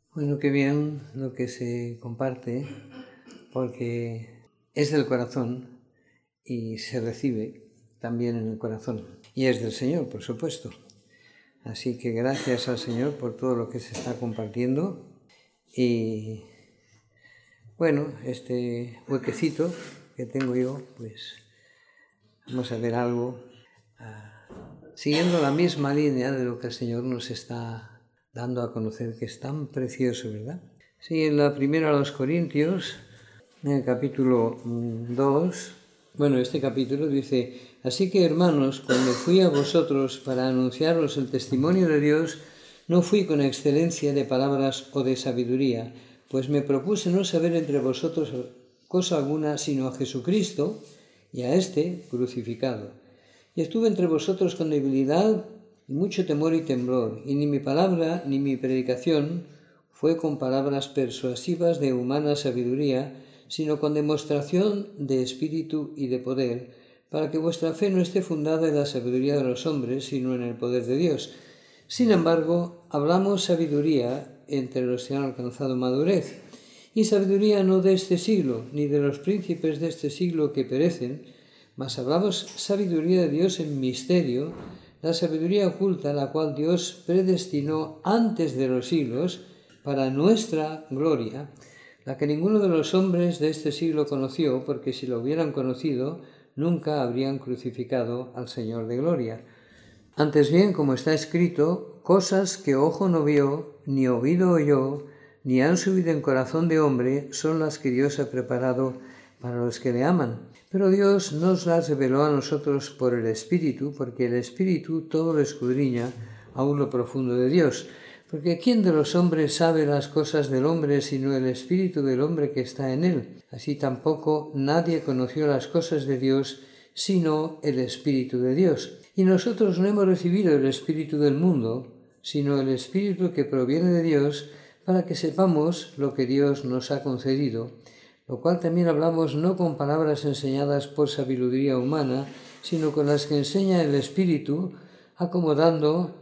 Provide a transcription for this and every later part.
Bueno, qué bien lo que se comparte, porque es del corazón y se recibe también en el corazón. Y es del Señor, por supuesto. Así que gracias al Señor por todo lo que se está compartiendo. Y bueno, este huequecito que tengo yo, pues vamos a ver algo siguiendo la misma línea de lo que el Señor nos está dando a conocer, que es tan precioso, ¿verdad? Sí, en la primera a los Corintios, en el capítulo 2, este capítulo dice: así que, hermanos, cuando fui a vosotros para anunciaros el testimonio de Dios, no fui con excelencia de palabras o de sabiduría, pues me propuse no saber entre vosotros cosa alguna sino a Jesucristo y a éste crucificado. Y estuve entre vosotros con debilidad y mucho temor y temblor, y ni mi palabra ni mi predicación fue con palabras persuasivas de humana sabiduría, sino con demostración de espíritu y de poder, para que vuestra fe no esté fundada en la sabiduría de los hombres, sino en el poder de Dios. Sin embargo, hablamos sabiduría entre los que han alcanzado madurez, y sabiduría no de este siglo, ni de los príncipes de este siglo que perecen, mas hablamos sabiduría de Dios en misterio, la sabiduría oculta, la cual Dios predestinó antes de los siglos para nuestra gloria, la que ninguno de los hombres de este siglo conoció, porque si lo hubieran conocido, nunca habrían crucificado al Señor de gloria. Antes bien, como está escrito, cosas que ojo no vio, ni oído oyó, ni han subido en corazón de hombre, son las que Dios ha preparado para los que le aman. Pero Dios nos las reveló a nosotros por el Espíritu, porque el Espíritu todo lo escudriña, aún lo profundo de Dios. Porque ¿quién de los hombres sabe las cosas del hombre sino el Espíritu del hombre que está en él? Así tampoco nadie conoció las cosas de Dios sino el Espíritu de Dios. Y nosotros no hemos recibido el Espíritu del mundo, sino el Espíritu que proviene de Dios, para que sepamos lo que Dios nos ha concedido, lo cual también hablamos no con palabras enseñadas por sabiduría humana, sino con las que enseña el Espíritu, acomodando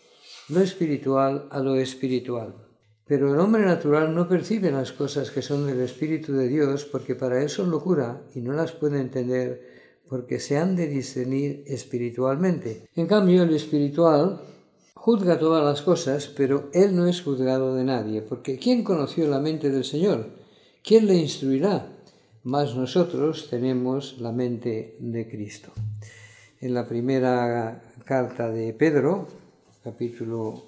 lo espiritual a lo espiritual. Pero el hombre natural no percibe las cosas que son del Espíritu de Dios, porque para él son locura y no las puede entender, porque se han de discernir espiritualmente. En cambio, el espiritual juzga todas las cosas, pero él no es juzgado de nadie, porque ¿quién conoció la mente del Señor? ¿Quién le instruirá? Mas nosotros tenemos la mente de Cristo. En la primera carta de Pedro, capítulo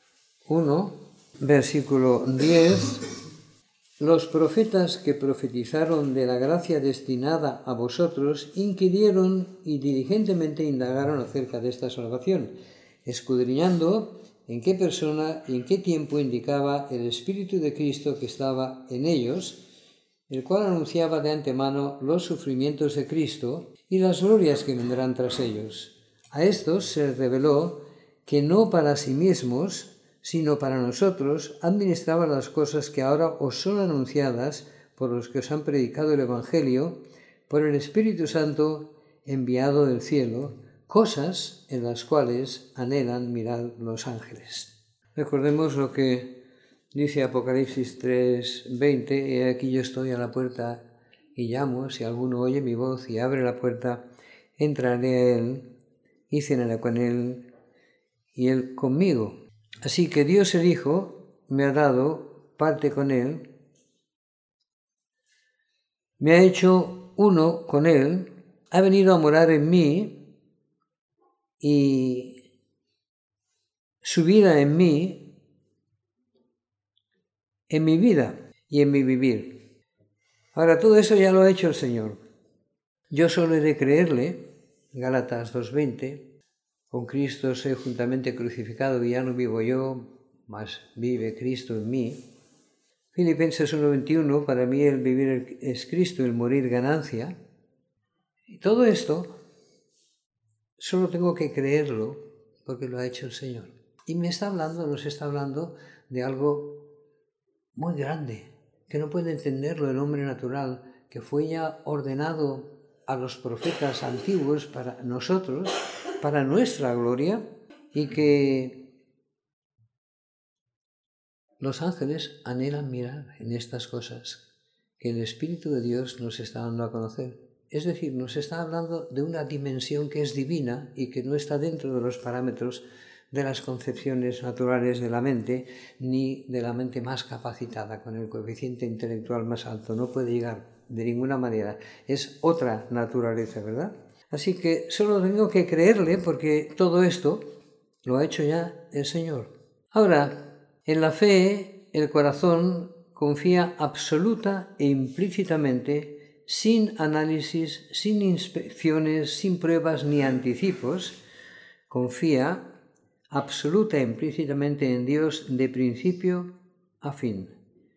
1, versículo 10, los profetas que profetizaron de la gracia destinada a vosotros inquirieron y diligentemente indagaron acerca de esta salvación, escudriñando en qué persona y en qué tiempo indicaba el Espíritu de Cristo que estaba en ellos, el cual anunciaba de antemano los sufrimientos de Cristo y las glorias que vendrán tras ellos. A estos se les reveló que no para sí mismos, sino para nosotros, administraba las cosas que ahora os son anunciadas por los que os han predicado el Evangelio, por el Espíritu Santo enviado del cielo, cosas en las cuales anhelan mirar los ángeles. Recordemos lo que dice Apocalipsis 3:20, he aquí yo estoy a la puerta y llamo, si alguno oye mi voz y abre la puerta, entraré a él y cenaré con él y él conmigo. Así que Dios el Hijo me ha dado parte con él, me ha hecho uno con él, ha venido a morar en mí y su vida en mí, en mi vida y en mi vivir. Ahora, todo eso ya lo ha hecho el Señor. Yo solo he de creerle, Gálatas 2:20, con Cristo soy juntamente crucificado y ya no vivo yo, mas vive Cristo en mí. Filipenses 1:21, para mí el vivir es Cristo, el morir ganancia. Y todo esto solo tengo que creerlo porque lo ha hecho el Señor. Y nos está hablando de algo muy grande, que no puede entenderlo el hombre natural, que fue ya ordenado a los profetas antiguos para nosotros, para nuestra gloria, y que Los ángeles anhelan mirar en estas cosas que el Espíritu de Dios nos está dando a conocer. Es decir, nos está hablando de una dimensión que es divina y que no está dentro de los parámetros de las concepciones naturales de la mente, ni de la mente más capacitada, con el coeficiente intelectual más alto. No puede llegar de ninguna manera. Es otra naturaleza, ¿verdad? Así que solo tengo que creerle, porque todo esto lo ha hecho ya el Señor. Ahora, en la fe, el corazón confía absoluta e implícitamente, sin análisis, sin inspecciones, sin pruebas ni anticipos, confía absoluta e implícitamente en Dios de principio a fin.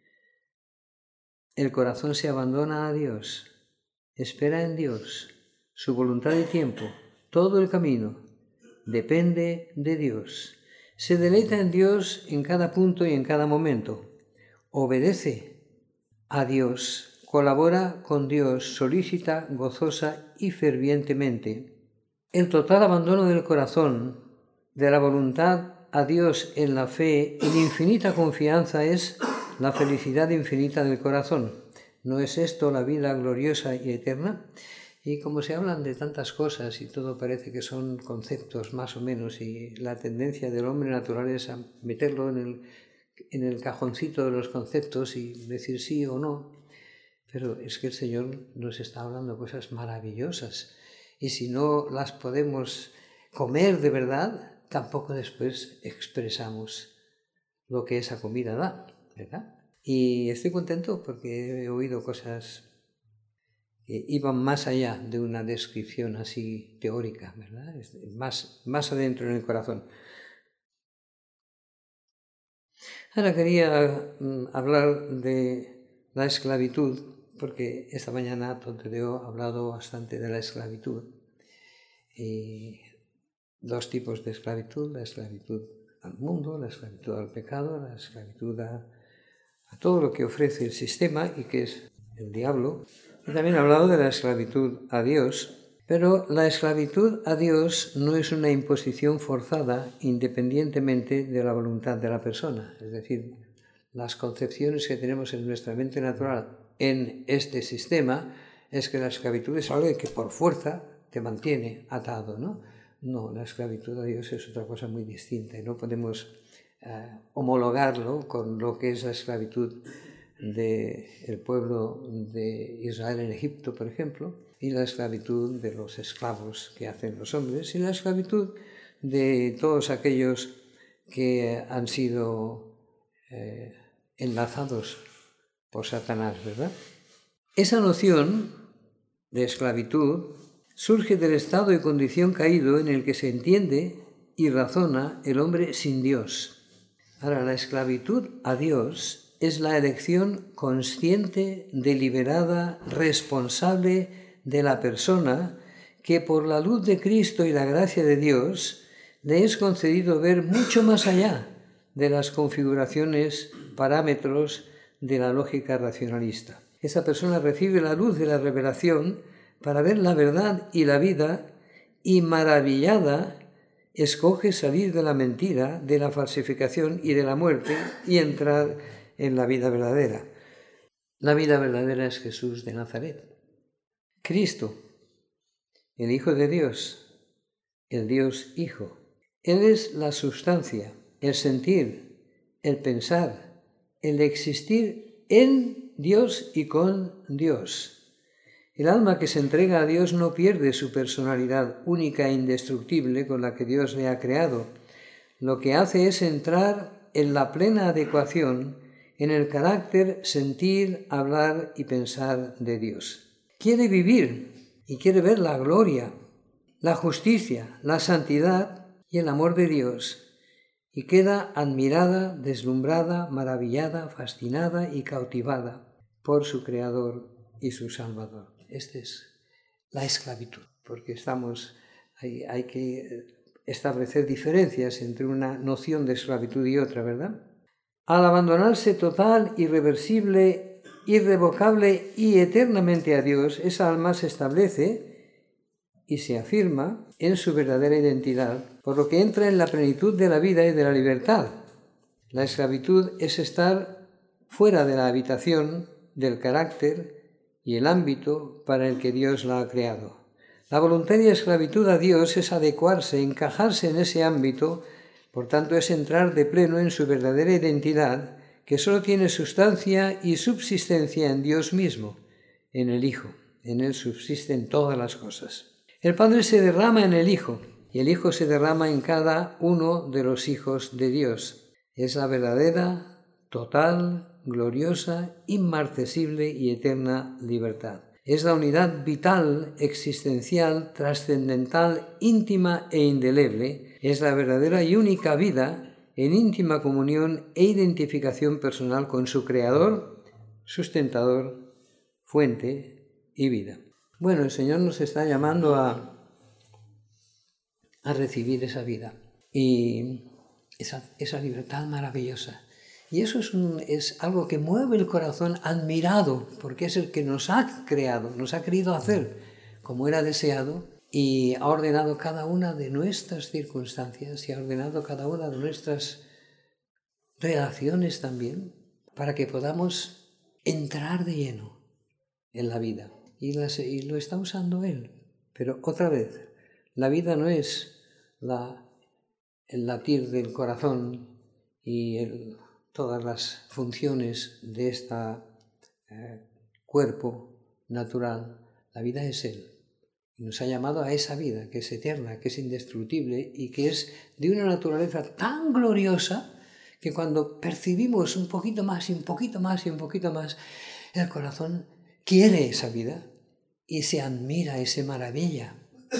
El corazón se abandona a Dios, espera en Dios, su voluntad y tiempo, todo el camino depende de Dios. Se deleita en Dios en cada punto y en cada momento. Obedece a Dios, colabora con Dios, solicita, gozosa y fervientemente. El total abandono del corazón, de la voluntad a Dios en la fe, en infinita confianza, es la felicidad infinita del corazón. ¿No es esto la vida gloriosa y eterna? Y como se hablan de tantas cosas y todo parece que son conceptos más o menos, y la tendencia del hombre natural es a meterlo en el cajoncito de los conceptos y decir sí o no, pero es que el Señor nos está hablando cosas maravillosas, y si no las podemos comer de verdad, tampoco después expresamos lo que esa comida da, ¿verdad? Y estoy contento porque he oído cosas que iban más allá de una descripción así teórica, ¿verdad? Más adentro en el corazón. Ahora quería hablar de la esclavitud, porque esta mañana Tontedeo ha hablado bastante de la esclavitud. Y dos tipos de esclavitud: la esclavitud al mundo, la esclavitud al pecado, la esclavitud a todo lo que ofrece el sistema y que es el diablo. Y también ha hablado de la esclavitud a Dios, pero la esclavitud a Dios no es una imposición forzada independientemente de la voluntad de la persona. Es decir, las concepciones que tenemos en nuestra mente natural en este sistema es que la esclavitud es algo que por fuerza te mantiene atado, ¿no? No, la esclavitud a Dios es otra cosa muy distinta y no podemos homologarlo con lo que es la esclavitud del pueblo de Israel en Egipto, por ejemplo, y la esclavitud de los esclavos que hacen los hombres, y la esclavitud de todos aquellos que han sido enlazados por Satanás, ¿verdad? Esa noción de esclavitud surge del estado y condición caído en el que se entiende y razona el hombre sin Dios. Ahora, la esclavitud a Dios es la elección consciente, deliberada, responsable de la persona que por la luz de Cristo y la gracia de Dios le es concedido ver mucho más allá de las configuraciones, parámetros de la lógica racionalista. Esa persona recibe la luz de la revelación para ver la verdad y la vida, y maravillada escoge salir de la mentira, de la falsificación y de la muerte y entrar en la vida verdadera. La vida verdadera es Jesús de Nazaret, Cristo, el Hijo de Dios, el Dios Hijo. Él es la sustancia, el sentir, el pensar, el existir en Dios y con Dios. El alma que se entrega a Dios no pierde su personalidad única e indestructible con la que Dios le ha creado. Lo que hace es entrar en la plena adecuación en el carácter, sentir, hablar y pensar de Dios. Quiere vivir y quiere ver la gloria, la justicia, la santidad y el amor de Dios, y queda admirada, deslumbrada, maravillada, fascinada y cautivada por su Creador y su Salvador. Esta es la esclavitud, porque hay que establecer diferencias entre una noción de esclavitud y otra, ¿verdad? Al abandonarse total, irreversible, irrevocable y eternamente a Dios, esa alma se establece y se afirma en su verdadera identidad, por lo que entra en la plenitud de la vida y de la libertad. La esclavitud es estar fuera de la habitación del carácter y el ámbito para el que Dios la ha creado. La voluntaria esclavitud a Dios es adecuarse, encajarse en ese ámbito, por tanto es entrar de pleno en su verdadera identidad, que solo tiene sustancia y subsistencia en Dios mismo, en el Hijo. En Él subsisten todas las cosas. El Padre se derrama en el Hijo y el Hijo se derrama en cada uno de los hijos de Dios. Es la verdadera, total, gloriosa, inmarcesible y eterna libertad. Es la unidad vital, existencial, trascendental, íntima e indeleble. Es la verdadera y única vida en íntima comunión e identificación personal con su Creador, sustentador, fuente y vida. Bueno, el Señor nos está llamando a recibir esa vida y esa libertad maravillosa. Y eso es algo que mueve el corazón admirado, porque es el que nos ha creado, nos ha querido hacer como era deseado y ha ordenado cada una de nuestras circunstancias y ha ordenado cada una de nuestras relaciones también, para que podamos entrar de lleno en la vida. Y lo está usando Él. Pero otra vez, la vida no es el latir del corazón y todas las funciones de este cuerpo natural. La vida es Él. Y nos ha llamado a esa vida que es eterna, que es indestructible y que es de una naturaleza tan gloriosa que cuando percibimos un poquito más y un poquito más y un poquito más, el corazón quiere esa vida y se admira y se maravilla.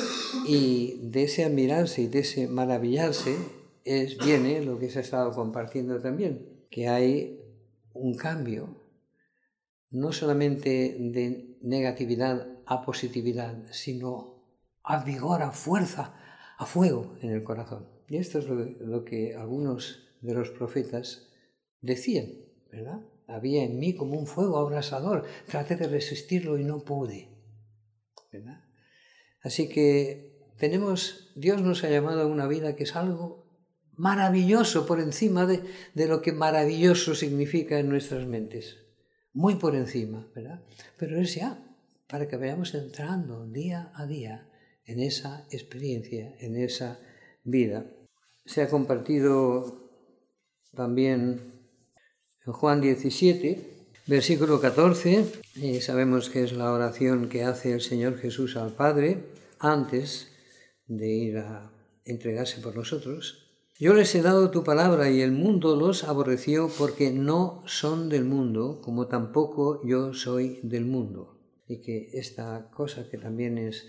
Y de ese admirarse y de ese maravillarse viene lo que se ha estado compartiendo también, que hay un cambio, no solamente de negatividad a positividad, sino a vigor, a fuerza, a fuego en el corazón. Y esto es lo que algunos de los profetas decían, ¿verdad? Había en mí como un fuego abrasador, traté de resistirlo y no pude, ¿verdad? Así que Dios nos ha llamado a una vida que es algo maravilloso por encima de lo que maravilloso significa en nuestras mentes. Muy por encima, ¿verdad? Pero es ya para que vayamos entrando día a día en esa experiencia, en esa vida. Se ha compartido también en Juan 17, versículo 14, sabemos que es la oración que hace el Señor Jesús al Padre antes de ir a entregarse por nosotros. Yo les he dado tu palabra y el mundo los aborreció porque no son del mundo, como tampoco yo soy del mundo. Y que esta cosa que también es,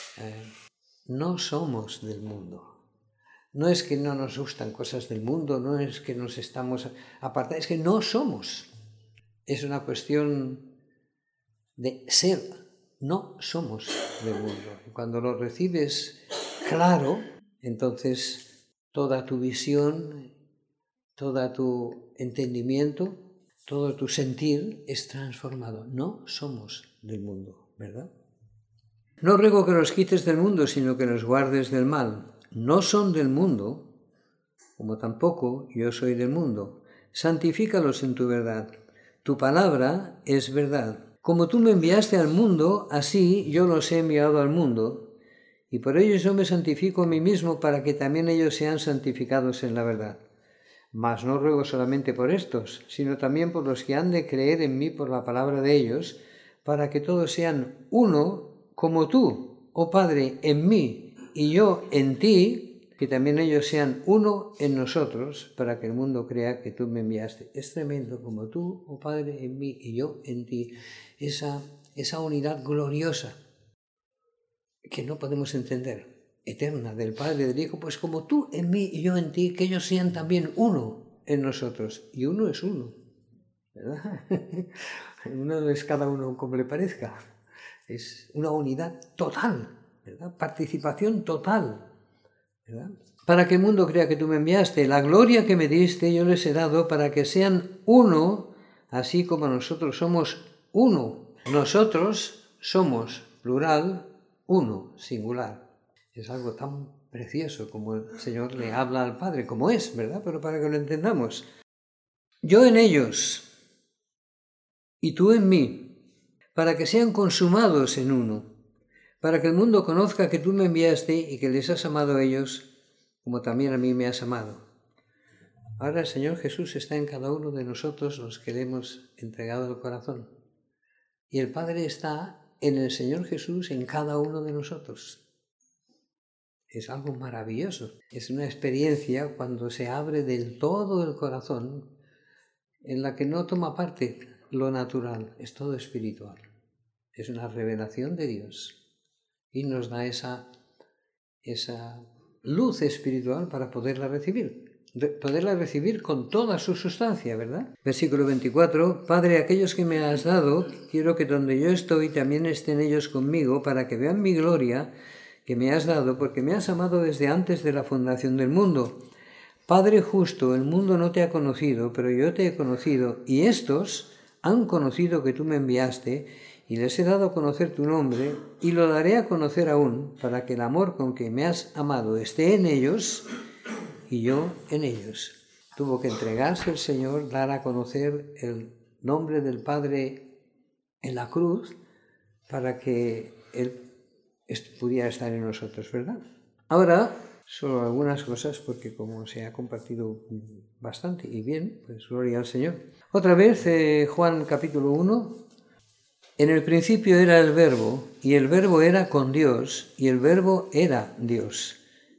no somos del mundo. No es que no nos gustan cosas del mundo, no es que nos estamos apartados, es que no somos. Es una cuestión de ser, no somos del mundo. Y cuando lo recibes claro, entonces toda tu visión, todo tu entendimiento, todo tu sentir es transformado. No somos del mundo, ¿verdad? No ruego que los quites del mundo, sino que los guardes del mal. No son del mundo, como tampoco yo soy del mundo. Santifícalos en tu verdad. Tu palabra es verdad. Como tú me enviaste al mundo, así yo los he enviado al mundo. Y por ello yo me santifico a mí mismo para que también ellos sean santificados en la verdad. Mas no ruego solamente por estos, sino también por los que han de creer en mí por la palabra de ellos, para que todos sean uno como tú, oh Padre, en mí y yo en ti, que también ellos sean uno en nosotros, para que el mundo crea que tú me enviaste. Es tremendo, como tú, oh Padre, en mí y yo en ti, esa unidad gloriosa que no podemos entender, eterna, del Padre y del Hijo, pues como tú en mí y yo en ti, que ellos sean también uno en nosotros. Y uno es uno, ¿verdad? Uno no es cada uno como le parezca. Es una unidad total, ¿verdad? Participación total, ¿verdad? Para que el mundo crea que tú me enviaste. La gloria que me diste yo les he dado para que sean uno, así como nosotros somos uno. Nosotros somos, plural, uno, singular. Es algo tan precioso como el Señor le habla al Padre, como es, ¿verdad? Pero para que lo entendamos. yo en ellos y tú en mí, para que sean consumados en uno, para que el mundo conozca que tú me enviaste y que les has amado a ellos, como también a mí me has amado. Ahora el Señor Jesús está en cada uno de nosotros, los que le hemos entregado el corazón. Y el Padre está en el Señor Jesús, en cada uno de nosotros. Es algo maravilloso. Es una experiencia cuando se abre del todo el corazón, en la que no toma parte lo natural, es todo espiritual. Es una revelación de Dios y nos da esa luz espiritual para poderla recibir con toda su sustancia, ¿verdad? Versículo 24, Padre, aquellos que me has dado, quiero que donde yo estoy también estén ellos conmigo, para que vean mi gloria que me has dado, porque me has amado desde antes de la fundación del mundo. Padre justo, el mundo no te ha conocido, pero yo te he conocido, y estos han conocido que tú me enviaste, y les he dado a conocer tu nombre, y lo daré a conocer aún, para que el amor con que me has amado esté en ellos, y yo en ellos. Tuvo que entregarse el Señor, dar a conocer el nombre del Padre en la cruz, para que Él pudiera estar en nosotros, ¿verdad? Ahora, solo algunas cosas, porque como se ha compartido bastante y bien, pues gloria al Señor. Otra vez, Juan capítulo 1. En el principio era el Verbo, y el Verbo era con Dios, y el Verbo era Dios.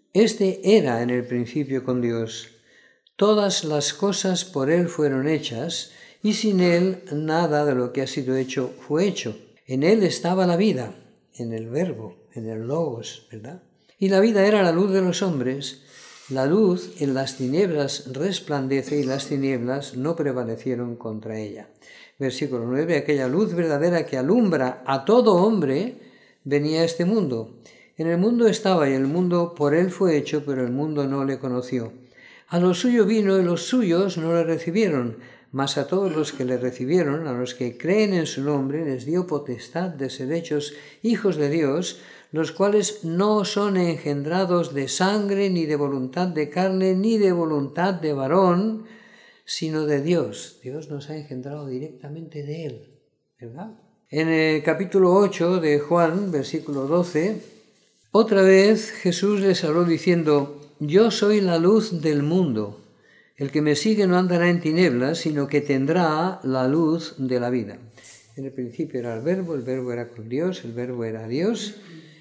Este era en el principio con Dios. Todas las cosas por Él fueron hechas, y sin Él nada de lo que ha sido hecho fue hecho. En Él estaba la vida, en el Verbo, en el Logos, ¿verdad? Y la vida era la luz de los hombres. La luz en las tinieblas resplandece y las tinieblas no prevalecieron contra ella. Versículo 9, aquella luz verdadera que alumbra a todo hombre venía a este mundo. En el mundo estaba y el mundo por él fue hecho, pero el mundo no le conoció. A lo suyo vino y los suyos no le recibieron, mas a todos los que le recibieron, a los que creen en su nombre, les dio potestad de ser hechos hijos de Dios, los cuales no son engendrados de sangre, ni de voluntad de carne, ni de voluntad de varón, sino de Dios. Dios nos ha engendrado directamente de Él, ¿verdad? En el capítulo 8 de Juan, versículo 12, otra vez Jesús les habló diciendo, yo soy la luz del mundo. El que me sigue no andará en tinieblas, sino que tendrá la luz de la vida. En el principio era el Verbo era con Dios, el Verbo era Dios,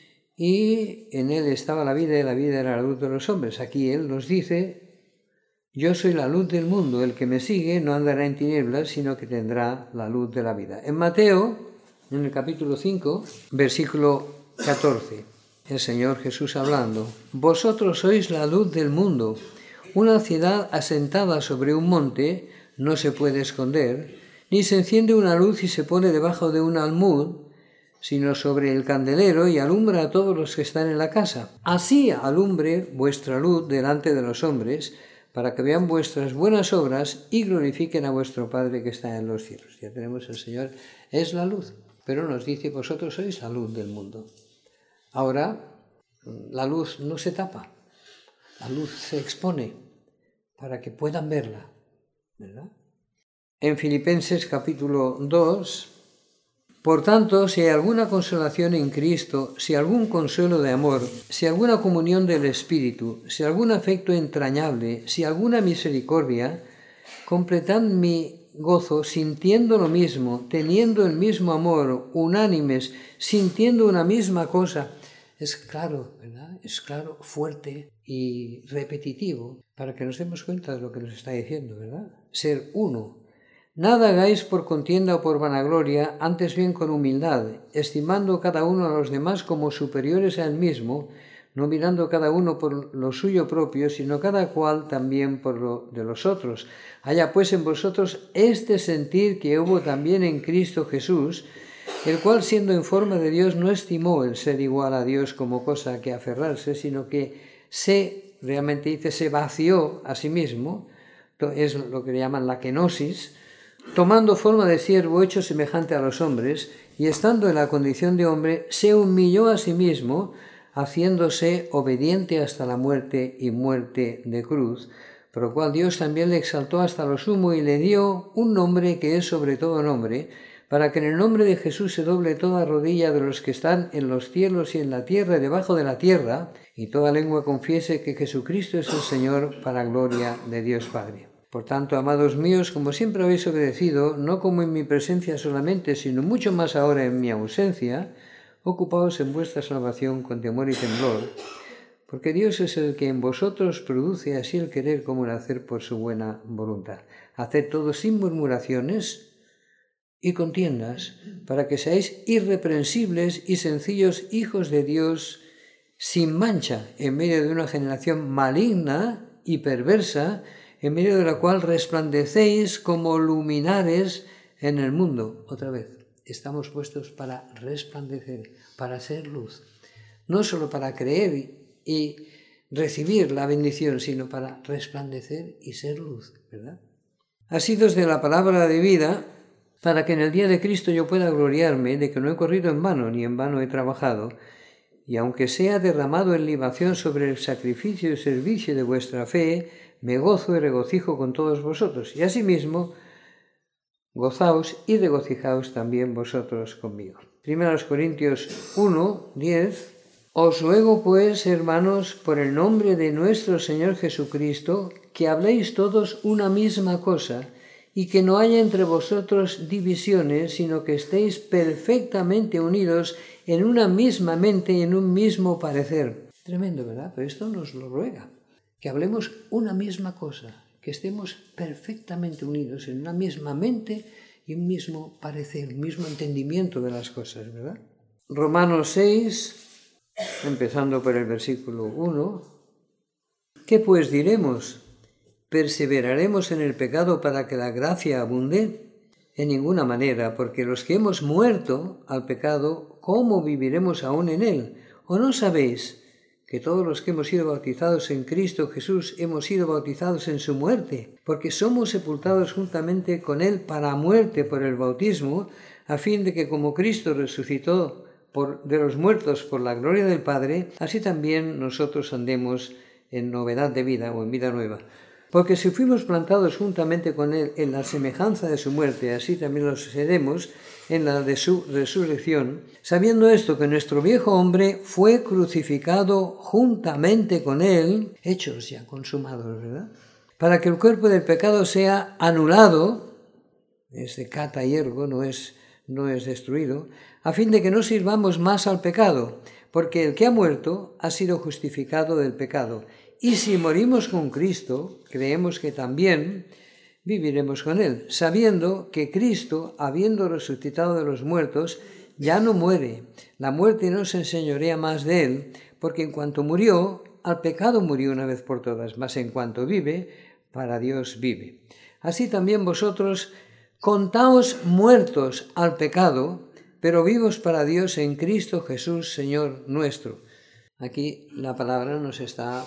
y en Él estaba la vida, y la vida era la luz de los hombres. Aquí Él nos dice, yo soy la luz del mundo, el que me sigue no andará en tinieblas, sino que tendrá la luz de la vida. En Mateo, en el capítulo 5, versículo 14, el Señor Jesús hablando, vosotros sois la luz del mundo. Una ciudad asentada sobre un monte no se puede esconder, ni se enciende una luz y se pone debajo de un almud, sino sobre el candelero y alumbra a todos los que están en la casa. Así alumbre vuestra luz delante de los hombres, para que vean vuestras buenas obras y glorifiquen a vuestro Padre que está en los cielos. Ya tenemos el Señor, es la luz, pero nos dice, vosotros sois la luz del mundo. Ahora, la luz no se tapa, la luz se expone para que puedan verla, ¿verdad? En Filipenses capítulo 2, por tanto, si hay alguna consolación en Cristo, si algún consuelo de amor, si alguna comunión del Espíritu, si algún afecto entrañable, si alguna misericordia, completad mi gozo sintiendo lo mismo, teniendo el mismo amor, unánimes, sintiendo una misma cosa. Es claro, ¿verdad? Es claro, fuerte y repetitivo para que nos demos cuenta de lo que nos está diciendo, ¿verdad? Ser uno. Nada hagáis por contienda o por vanagloria, antes bien con humildad, estimando cada uno a los demás como superiores a él mismo, no mirando cada uno por lo suyo propio, sino cada cual también por lo de los otros. Haya pues en vosotros este sentir que hubo también en Cristo Jesús, el cual siendo en forma de Dios no estimó el ser igual a Dios como cosa que aferrarse, sino que se vació a sí mismo, es lo que le llaman la kenosis, tomando forma de siervo hecho semejante a los hombres, y estando en la condición de hombre, se humilló a sí mismo, haciéndose obediente hasta la muerte y muerte de cruz. por lo cual Dios también le exaltó hasta lo sumo y le dio un nombre que es sobre todo nombre, para que en el nombre de Jesús se doble toda rodilla de los que están en los cielos y en la tierra y debajo de la tierra, y toda lengua confiese que Jesucristo es el Señor, para gloria de Dios Padre. Por tanto, amados míos, como siempre habéis obedecido, no como en mi presencia solamente, sino mucho más ahora en mi ausencia, ocupaos en vuestra salvación con temor y temblor, porque Dios es el que en vosotros produce así el querer como el hacer por su buena voluntad. Haced todo sin murmuraciones y contiendas, para que seáis irreprensibles y sencillos hijos de Dios, sin mancha, en medio de una generación maligna y perversa, en medio de la cual resplandecéis como luminares en el mundo. Otra vez, estamos puestos para resplandecer, para ser luz. No solo para creer y recibir la bendición, sino para resplandecer y ser luz, ¿verdad? Asidos de la palabra de vida, para que en el día de Cristo yo pueda gloriarme de que no he corrido en vano, ni en vano he trabajado, y aunque sea derramado en libación sobre el sacrificio y servicio de vuestra fe, me gozo y regocijo con todos vosotros, y asimismo gozaos y regocijaos también vosotros conmigo. 1 Corintios 1, 10. Os ruego pues, hermanos, por el nombre de nuestro Señor Jesucristo, que habléis todos una misma cosa, y que no haya entre vosotros divisiones, sino que estéis perfectamente unidos en una misma mente y en un mismo parecer. Tremendo, ¿verdad? Pero esto nos lo ruega, que hablemos una misma cosa, que estemos perfectamente unidos en una misma mente y un mismo parecer, un mismo entendimiento de las cosas, ¿verdad? Romanos 6, empezando por el versículo 1. ¿Qué pues diremos? ¿Perseveraremos en el pecado para que la gracia abunde? En ninguna manera, porque los que hemos muerto al pecado, ¿cómo viviremos aún en él? ¿O no sabéis que todos los que hemos sido bautizados en Cristo Jesús hemos sido bautizados en su muerte? Porque somos sepultados juntamente con él para muerte por el bautismo, a fin de que como Cristo resucitó de los muertos por la gloria del Padre, así también nosotros andemos en novedad de vida o en vida nueva. Porque si fuimos plantados juntamente con él en la semejanza de su muerte, así también los seremos en la de su resurrección, sabiendo esto, que nuestro viejo hombre fue crucificado juntamente con él, hechos ya consumados, ¿verdad? Para que el cuerpo del pecado sea anulado, es de cata y ergo, no es destruido, a fin de que no sirvamos más al pecado, porque el que ha muerto ha sido justificado del pecado. Y si morimos con Cristo, creemos que también viviremos con él, sabiendo que Cristo, habiendo resucitado de los muertos, ya no muere. La muerte no se enseñorea más de él, porque en cuanto murió, al pecado murió una vez por todas, mas en cuanto vive, para Dios vive. Así también vosotros contaos muertos al pecado, pero vivos para Dios en Cristo Jesús, Señor nuestro. Aquí la palabra nos está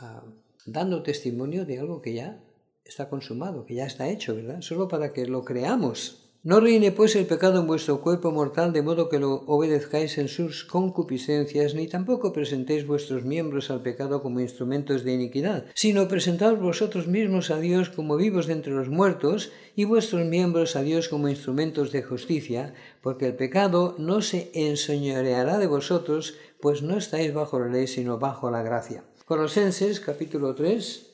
dando testimonio de algo que ya está consumado, que ya está hecho, ¿verdad? Solo para que lo creamos. No reine pues el pecado en vuestro cuerpo mortal, de modo que lo obedezcáis en sus concupiscencias, ni tampoco presentéis vuestros miembros al pecado como instrumentos de iniquidad, sino presentaos vosotros mismos a Dios como vivos de entre los muertos, y vuestros miembros a Dios como instrumentos de justicia, porque el pecado no se enseñoreará de vosotros, pues no estáis bajo la ley, sino bajo la gracia. Colosenses, capítulo 3,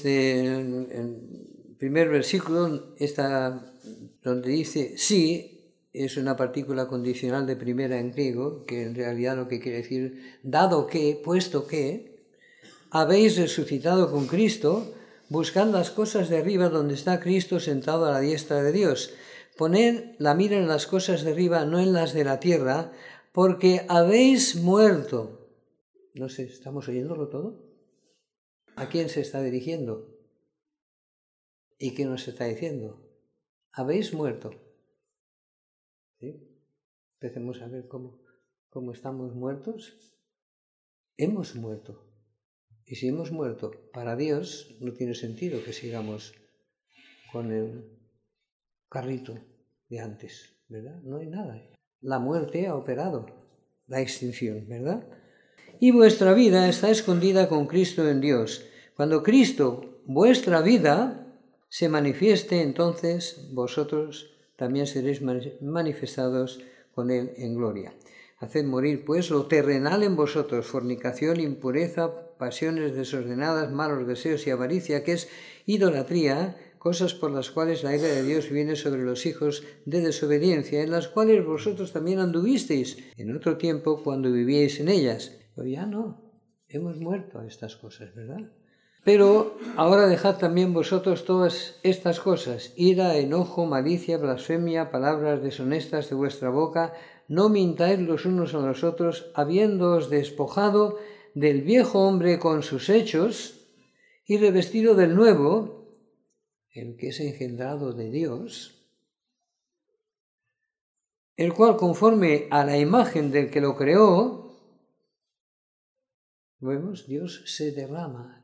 el primer versículo está donde dice sí, es una partícula condicional de primera en griego, que en realidad lo que quiere decir, dado que, puesto que, habéis resucitado con Cristo, buscad las cosas de arriba donde está Cristo sentado a la diestra de Dios. Poned la mira en las cosas de arriba, no en las de la tierra, porque habéis muerto. No sé, ¿estamos oyéndolo todo? ¿A quién se está dirigiendo? ¿Y qué nos está diciendo? Habéis muerto. ¿Sí? Empecemos a ver cómo estamos muertos. Hemos muerto. Y si hemos muerto para Dios, no tiene sentido que sigamos con el carrito de antes, ¿verdad? No hay nada. La muerte ha operado la extinción, ¿verdad? Y vuestra vida está escondida con Cristo en Dios. Cuando Cristo vuestra vida se manifieste, entonces vosotros también seréis manifestados con él en gloria. Haced morir, pues, lo terrenal en vosotros, fornicación, impureza, pasiones desordenadas, malos deseos y avaricia, que es idolatría, cosas por las cuales la ira de Dios viene sobre los hijos de desobediencia, en las cuales vosotros también anduvisteis en otro tiempo cuando vivíais en ellas. Pero ya no, hemos muerto a estas cosas, ¿verdad? Pero ahora dejad también vosotros todas estas cosas: ira, enojo, malicia, blasfemia, palabras deshonestas de vuestra boca. No mintáis los unos a los otros, habiéndoos despojado del viejo hombre con sus hechos y revestido del nuevo, el que es engendrado de Dios, el cual, conforme a la imagen del que lo creó, vemos, Dios se derrama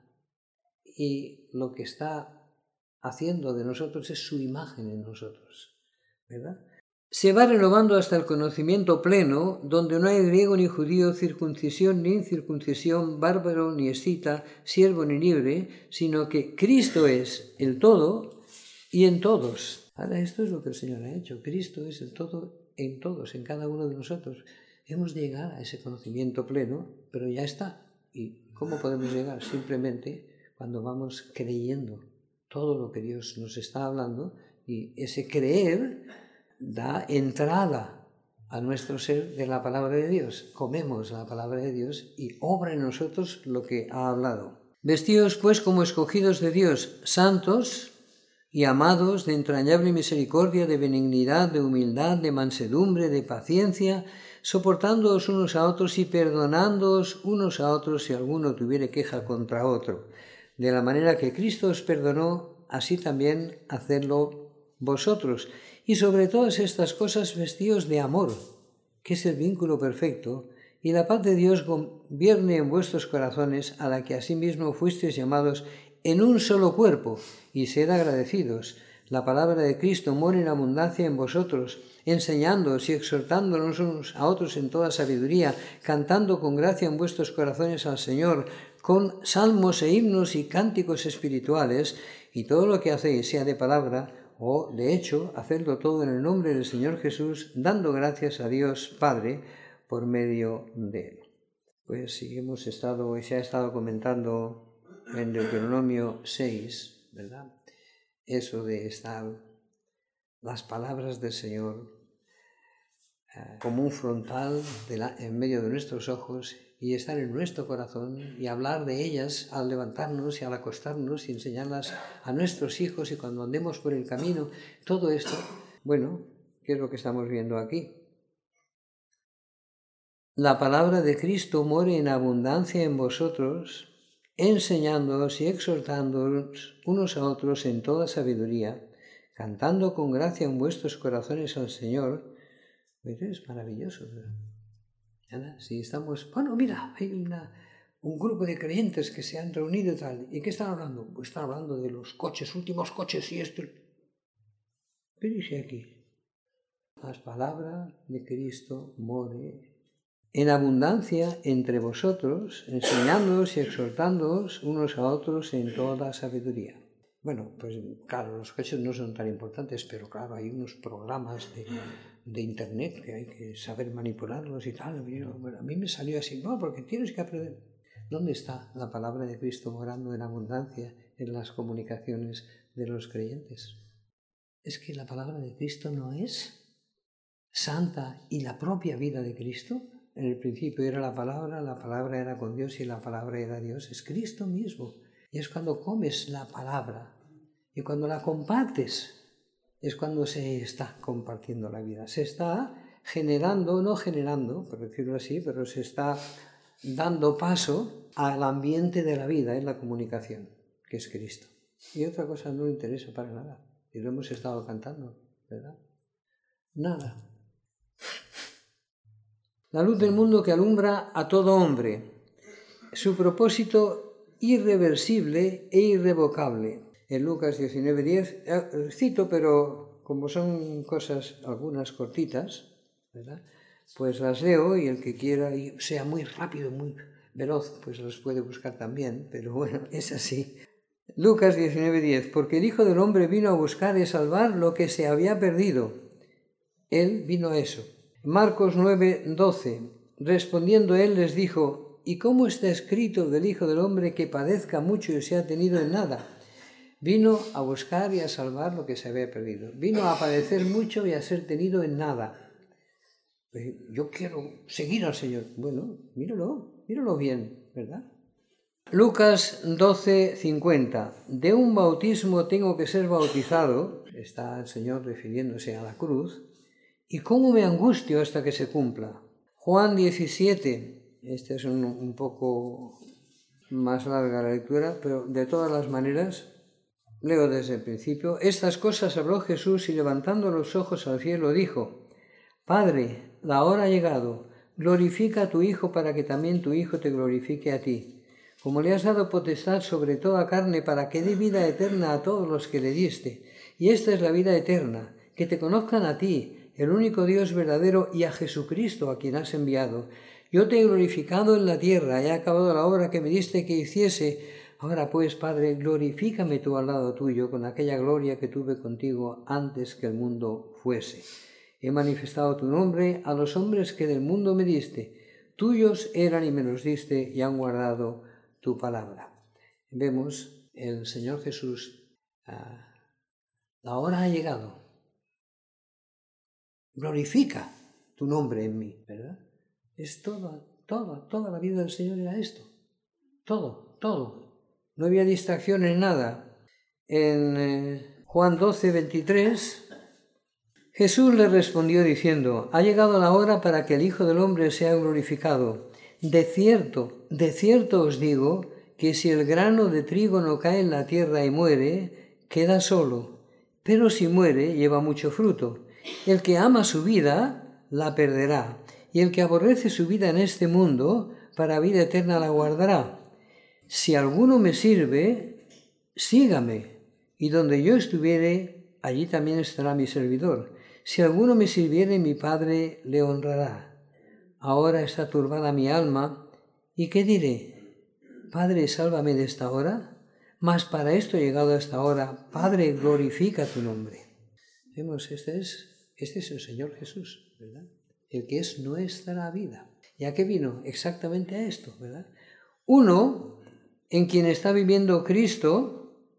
y lo que está haciendo de nosotros es su imagen en nosotros, ¿verdad? Se va renovando hasta el conocimiento pleno, donde no hay griego ni judío, circuncisión ni incircuncisión, bárbaro ni escita, siervo ni libre, sino que Cristo es el todo y en todos. Ahora, esto es lo que el Señor ha hecho. Cristo es el todo en todos, en cada uno de nosotros. Hemos de llegar a ese conocimiento pleno, pero ya está. ¿Y cómo podemos llegar? Simplemente cuando vamos creyendo todo lo que Dios nos está hablando, y ese creer da entrada a nuestro ser de la palabra de Dios. Comemos la palabra de Dios y obra en nosotros lo que ha hablado. Vestíos pues como escogidos de Dios, santos y amados, de entrañable misericordia, de benignidad, de humildad, de mansedumbre, de paciencia, soportándoos unos a otros y perdonándoos unos a otros si alguno tuviere queja contra otro. De la manera que Cristo os perdonó, así también hacedlo vosotros. Y sobre todas estas cosas vestíos de amor, que es el vínculo perfecto, y la paz de Dios gobierne en vuestros corazones, a la que asimismo fuisteis llamados en un solo cuerpo, y sed agradecidos. La palabra de Cristo more en abundancia en vosotros, enseñándoos y exhortándonos unos a otros en toda sabiduría, cantando con gracia en vuestros corazones al Señor, con salmos e himnos y cánticos espirituales, y todo lo que hacéis, sea de palabra o de hecho, hacedlo todo en el nombre del Señor Jesús, dando gracias a Dios Padre por medio de Él. Pues sí, se ha estado comentando en Deuteronomio 6, ¿verdad? Eso de estar las palabras del Señor como un frontal en medio de nuestros ojos y estar en nuestro corazón y hablar de ellas al levantarnos y al acostarnos y enseñarlas a nuestros hijos y cuando andemos por el camino. Todo esto, bueno, ¿qué es lo que estamos viendo aquí? La palabra de Cristo more en abundancia en vosotros, enseñándoos y exhortándoos unos a otros en toda sabiduría, cantando con gracia en vuestros corazones al Señor. Pues es maravilloso, ¿verdad? Si estamos, bueno, mira, hay un grupo de creyentes que se han reunido y tal, ¿y qué están hablando? Pues están hablando de los coches, últimos coches y esto. ¿Qué dice aquí? Las palabras de Cristo more en abundancia entre vosotros, enseñándoos y exhortándoos unos a otros en toda sabiduría. Bueno, pues claro, los coches no son tan importantes, pero claro, hay unos programas de internet que hay que saber manipularlos y tal. Bueno, a mí me salió así, no, porque tienes que aprender. ¿Dónde está la palabra de Cristo morando en abundancia en las comunicaciones de los creyentes? Es que la palabra de Cristo no es santa y la propia vida de Cristo. En el principio era la palabra era con Dios y la palabra era Dios, es Cristo mismo. Y es cuando comes la palabra y cuando la compartes, es cuando se está compartiendo la vida. Se está generando, no generando, por decirlo así, pero se está dando paso al ambiente de la vida en la comunicación, que es Cristo. Y otra cosa no le interesa para nada. Y lo hemos estado cantando, ¿verdad? Nada. La luz del mundo que alumbra a todo hombre. Su propósito irreversible e irrevocable. En Lucas 19:10, cito, pero como son cosas algunas cortitas, ¿verdad? Pues las leo y el que quiera y sea muy rápido, muy veloz, pues los puede buscar también, pero bueno, es así. Lucas 19:10, porque el Hijo del Hombre vino a buscar y salvar lo que se había perdido. Él vino a eso. Marcos 9:12, respondiendo él les dijo, ¿y cómo está escrito del Hijo del Hombre que padezca mucho y sea tenido en nada? Vino a buscar y a salvar lo que se había perdido. Vino a padecer mucho y a ser tenido en nada. Yo quiero seguir al Señor. Bueno, míralo bien, ¿verdad? Lucas 12:50. De un bautismo tengo que ser bautizado. Está el Señor refiriéndose a la cruz. ¿Y cómo me angustio hasta que se cumpla? Juan 17. Este es un poco más larga la lectura, pero de todas las maneras, leo desde el principio. Estas cosas habló Jesús y levantando los ojos al cielo dijo, Padre, la hora ha llegado, glorifica a tu Hijo para que también tu Hijo te glorifique a ti. Como le has dado potestad sobre toda carne para que dé vida eterna a todos los que le diste. Y esta es la vida eterna, que te conozcan a ti, el único Dios verdadero, y a Jesucristo a quien has enviado. Yo te he glorificado en la tierra, he acabado la obra que me diste que hiciese. Ahora pues, Padre, glorifícame tú al lado tuyo con aquella gloria que tuve contigo antes que el mundo fuese. He manifestado tu nombre a los hombres que del mundo me diste. Tuyos eran y me los diste y han guardado tu palabra. Vemos el Señor Jesús, la hora ha llegado. Glorifica tu nombre en mí, ¿verdad? Es toda la vida del Señor era esto. Todo. No había distracción en nada. En Juan 12:23, Jesús le respondió diciendo, ha llegado la hora para que el Hijo del Hombre sea glorificado. De cierto os digo que si el grano de trigo no cae en la tierra y muere, queda solo, pero si muere, lleva mucho fruto. El que ama su vida, la perderá, y el que aborrece su vida en este mundo, para vida eterna la guardará. Si alguno me sirve, sígame, y donde yo estuviere, allí también estará mi servidor. Si alguno me sirviere, mi Padre le honrará. Ahora está turbada mi alma, ¿y qué diré? Padre, sálvame de esta hora. Mas para esto he llegado a esta hora. Padre, glorifica tu nombre. Vemos, este es el Señor Jesús, ¿verdad? El que es nuestra vida. ¿Y a qué vino? Exactamente a esto, ¿verdad? Uno, en quien está viviendo Cristo,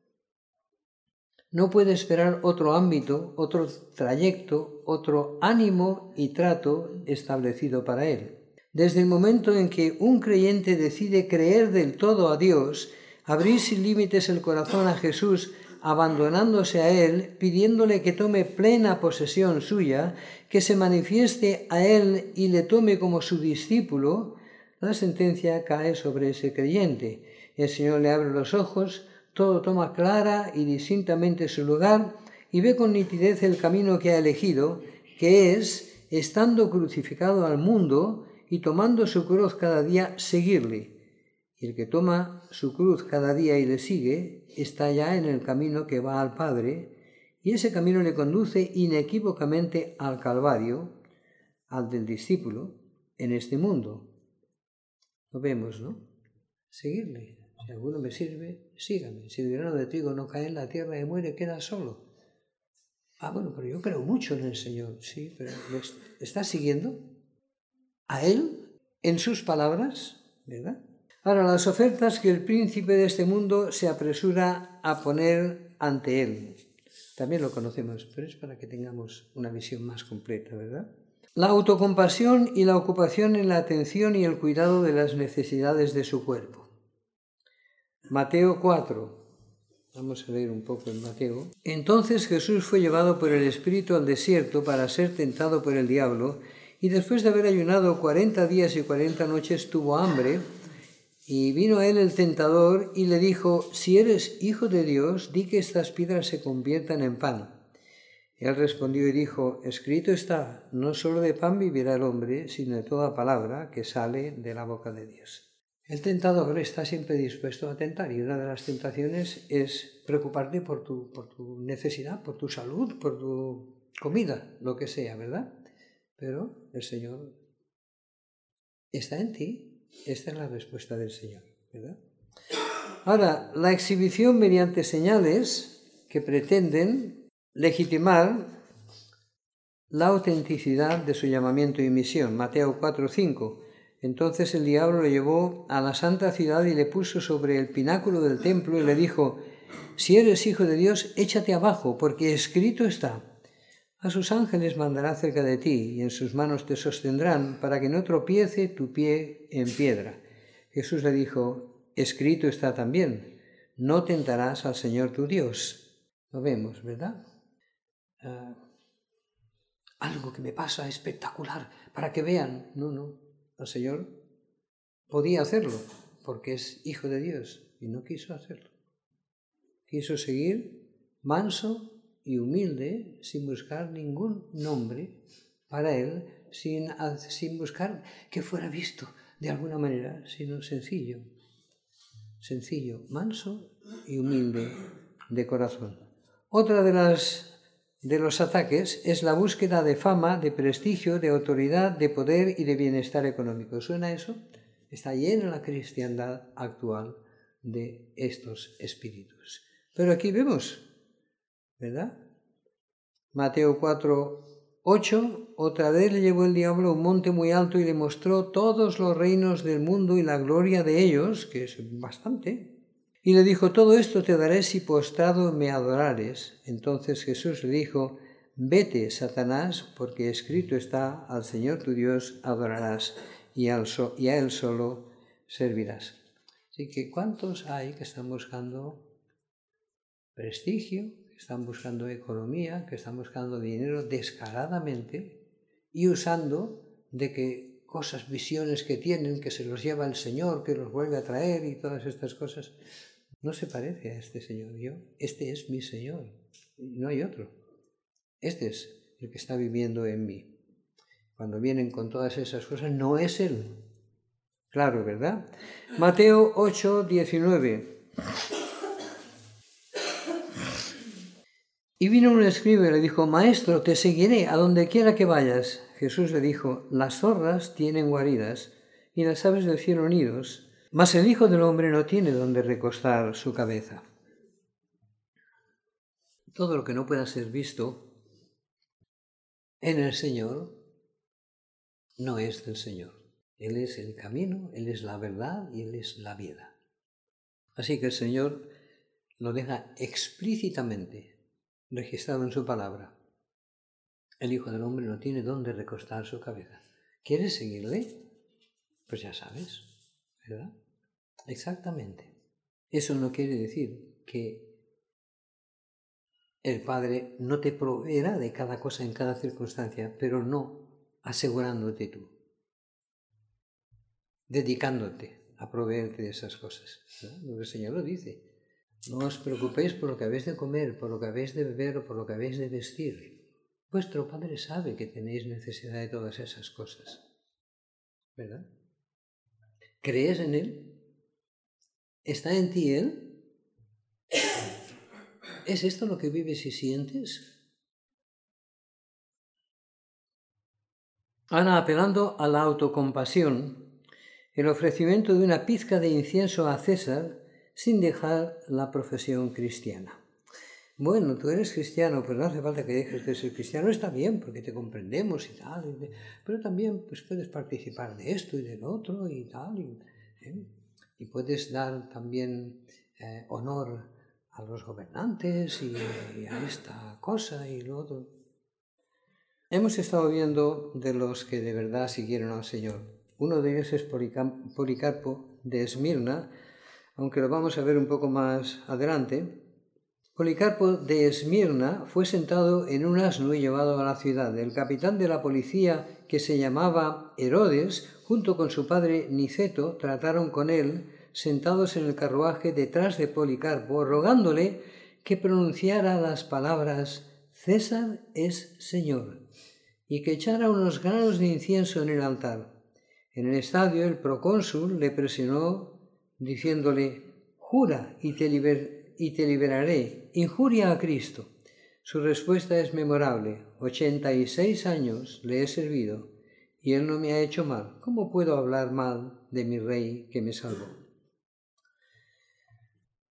no puede esperar otro ámbito, otro trayecto, otro ánimo y trato establecido para él. Desde el momento en que un creyente decide creer del todo a Dios, abrir sin límites el corazón a Jesús, abandonándose a Él, pidiéndole que tome plena posesión suya, que se manifieste a Él y le tome como su discípulo, la sentencia cae sobre ese creyente. El Señor le abre los ojos, todo toma clara y distintamente su lugar y ve con nitidez el camino que ha elegido, que es, estando crucificado al mundo y tomando su cruz cada día, seguirle. Y el que toma su cruz cada día y le sigue, está ya en el camino que va al Padre, y ese camino le conduce inequívocamente al Calvario, al del discípulo, en este mundo. Lo vemos, ¿no? Seguirle. Si alguno me sirve, sígame. Si el grano de trigo no cae en la tierra y muere, queda solo. Bueno, pero yo creo mucho en el Señor. Sí, pero ¿está siguiendo a Él en sus palabras? ¿Verdad? Ahora, las ofertas que el príncipe de este mundo se apresura a poner ante Él. También lo conocemos, pero es para que tengamos una visión más completa, ¿verdad? La autocompasión y la ocupación en la atención y el cuidado de las necesidades de su cuerpo. Mateo 4. Vamos a leer un poco en Mateo. Entonces Jesús fue llevado por el Espíritu al desierto para ser tentado por el diablo, y después de haber ayunado 40 días y 40 noches tuvo hambre, y vino a él el tentador y le dijo, si eres hijo de Dios, di que estas piedras se conviertan en pan. Él respondió y dijo, escrito está, no solo de pan vivirá el hombre, sino de toda palabra que sale de la boca de Dios. El tentador está siempre dispuesto a tentar, y una de las tentaciones es preocuparte por tu necesidad, por tu salud, por tu comida, lo que sea, ¿verdad? Pero el Señor está en ti. Esta es la respuesta del Señor, ¿verdad? Ahora, la exhibición mediante señales que pretenden legitimar la autenticidad de su llamamiento y misión. Mateo 4:5. Entonces el diablo le llevó a la santa ciudad y le puso sobre el pináculo del templo y le dijo: si eres hijo de Dios, échate abajo, porque escrito está: a sus ángeles mandará cerca de ti, y en sus manos te sostendrán, para que no tropiece tu pie en piedra. Jesús le dijo: escrito está también: no tentarás al Señor tu Dios. Lo vemos, ¿verdad? Algo que me pasa espectacular, para que vean. No, el Señor podía hacerlo, porque es hijo de Dios, y no quiso hacerlo. Quiso seguir manso y humilde, sin buscar ningún nombre para él, sin buscar que fuera visto de alguna manera, sino sencillo, manso y humilde de corazón. Otra de los ataques es la búsqueda de fama, de prestigio, de autoridad, de poder y de bienestar económico. ¿Suena eso? Está llena la cristiandad actual de estos espíritus. Pero aquí vemos, ¿verdad? Mateo 4:8, otra vez le llevó el diablo a un monte muy alto y le mostró todos los reinos del mundo y la gloria de ellos, que es bastante, y le dijo: todo esto te daré si postrado me adorares. Entonces Jesús le dijo: vete, Satanás, porque escrito está: al Señor tu Dios adorarás y a Él solo servirás. Así que, ¿cuántos hay que están buscando prestigio, que están buscando economía, que están buscando dinero descaradamente y usando de que cosas, visiones que tienen, que se los lleva el Señor, que los vuelve a traer y todas estas cosas? No se parece a este Señor. Este es mi Señor, no hay otro. Este es el que está viviendo en mí. Cuando vienen con todas esas cosas, no es Él. Claro, ¿verdad? Mateo 8:19. Y vino un escriba y le dijo: maestro, te seguiré a donde quiera que vayas. Jesús le dijo: las zorras tienen guaridas y las aves del cielo nidos, mas el Hijo del Hombre no tiene donde recostar su cabeza. Todo lo que no pueda ser visto en el Señor no es del Señor. Él es el camino, Él es la verdad y Él es la vida. Así que el Señor lo deja explícitamente registrado en su palabra. El Hijo del Hombre no tiene dónde recostar su cabeza. ¿Quieres seguirle? Pues ya sabes, ¿verdad? Exactamente. Eso no quiere decir que el Padre no te proveerá de cada cosa en cada circunstancia, pero no asegurándote tú, dedicándote a proveerte de esas cosas, ¿verdad? Lo que el Señor lo dice. No os preocupéis por lo que habéis de comer, por lo que habéis de beber o por lo que habéis de vestir. Vuestro Padre sabe que tenéis necesidad de todas esas cosas, ¿verdad? ¿Crees en Él? ¿Está en ti Él? ¿Es esto lo que vives y sientes? Ahora, apelando a la autocompasión, el ofrecimiento de una pizca de incienso a César sin dejar la profesión cristiana. Bueno, tú eres cristiano, pues no hace falta que dejes de ser cristiano. Está bien, porque te comprendemos y tal, pero también pues, puedes participar de esto y del otro y tal, y puedes dar también honor a los gobernantes y a esta cosa y lo otro. Hemos estado viendo de los que de verdad siguieron al Señor. Uno de ellos es Policarpo de Esmirna, aunque lo vamos a ver un poco más adelante. Policarpo de Esmirna fue sentado en un asno y llevado a la ciudad. El capitán de la policía, que se llamaba Herodes, junto con su padre Niceto, trataron con él, sentados en el carruaje detrás de Policarpo, rogándole que pronunciara las palabras: César es Señor, y que echara unos granos de incienso en el altar. En el estadio el procónsul le presionó diciéndole: jura y te liberaré, injuria a Cristo. Su respuesta es memorable: 86 años le he servido y él no me ha hecho mal. ¿Cómo puedo hablar mal de mi rey que me salvó?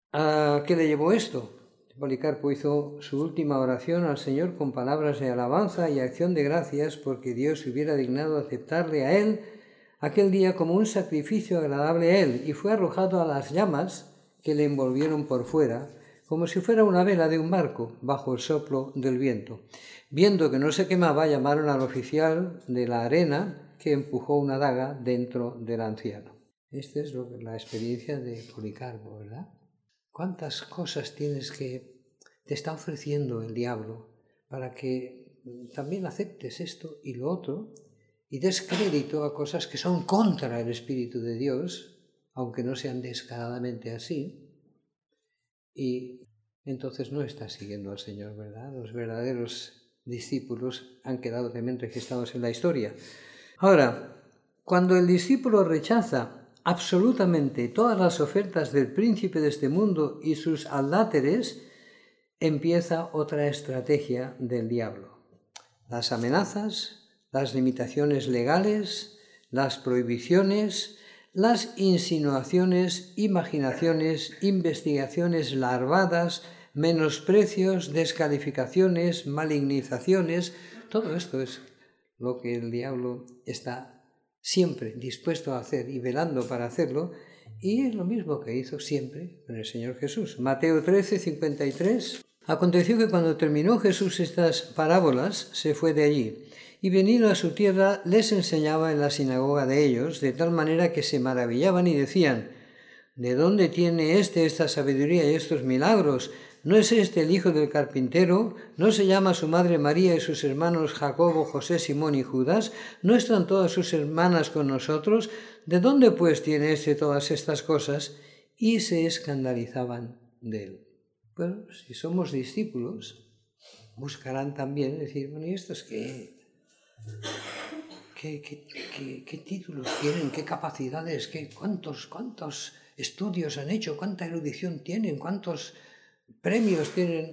¿A qué le llevó esto? Policarpo hizo su última oración al Señor con palabras de alabanza y acción de gracias porque Dios se hubiera dignado aceptarle a él aquel día como un sacrificio agradable a él, y fue arrojado a las llamas que le envolvieron por fuera, como si fuera una vela de un barco bajo el soplo del viento. Viendo que no se quemaba, llamaron al oficial de la arena, que empujó una daga dentro del anciano. Esta es la experiencia de Policarpo, ¿verdad? ¿Cuántas cosas te está ofreciendo el diablo para que también aceptes esto y lo otro y des crédito a cosas que son contra el Espíritu de Dios, aunque no sean descaradamente así? Y entonces no estás siguiendo al Señor, ¿verdad? Los verdaderos discípulos han quedado también registrados en la historia. Ahora, cuando el discípulo rechaza absolutamente todas las ofertas del príncipe de este mundo y sus adláteres, empieza otra estrategia del diablo. Las amenazas, las limitaciones legales, las prohibiciones, las insinuaciones, imaginaciones, investigaciones larvadas, menosprecios, descalificaciones, malignizaciones, todo esto es lo que el diablo está siempre dispuesto a hacer y velando para hacerlo, y es lo mismo que hizo siempre con el Señor Jesús. Mateo 13, 53. Aconteció que cuando terminó Jesús estas parábolas, se fue de allí, y venido a su tierra les enseñaba en la sinagoga de ellos, de tal manera que se maravillaban y decían: ¿de dónde tiene esta sabiduría y estos milagros? ¿No es este el hijo del carpintero? ¿No se llama su madre María y sus hermanos Jacobo, José, Simón y Judas? ¿No están todas sus hermanas con nosotros? ¿De dónde pues tiene todas estas cosas? Y se escandalizaban de él. Bueno, si somos discípulos, buscarán también decir: bueno, ¿y estos qué títulos tienen? ¿Qué capacidades? ¿Cuántos estudios han hecho? ¿Cuánta erudición tienen? ¿Cuántos premios tienen?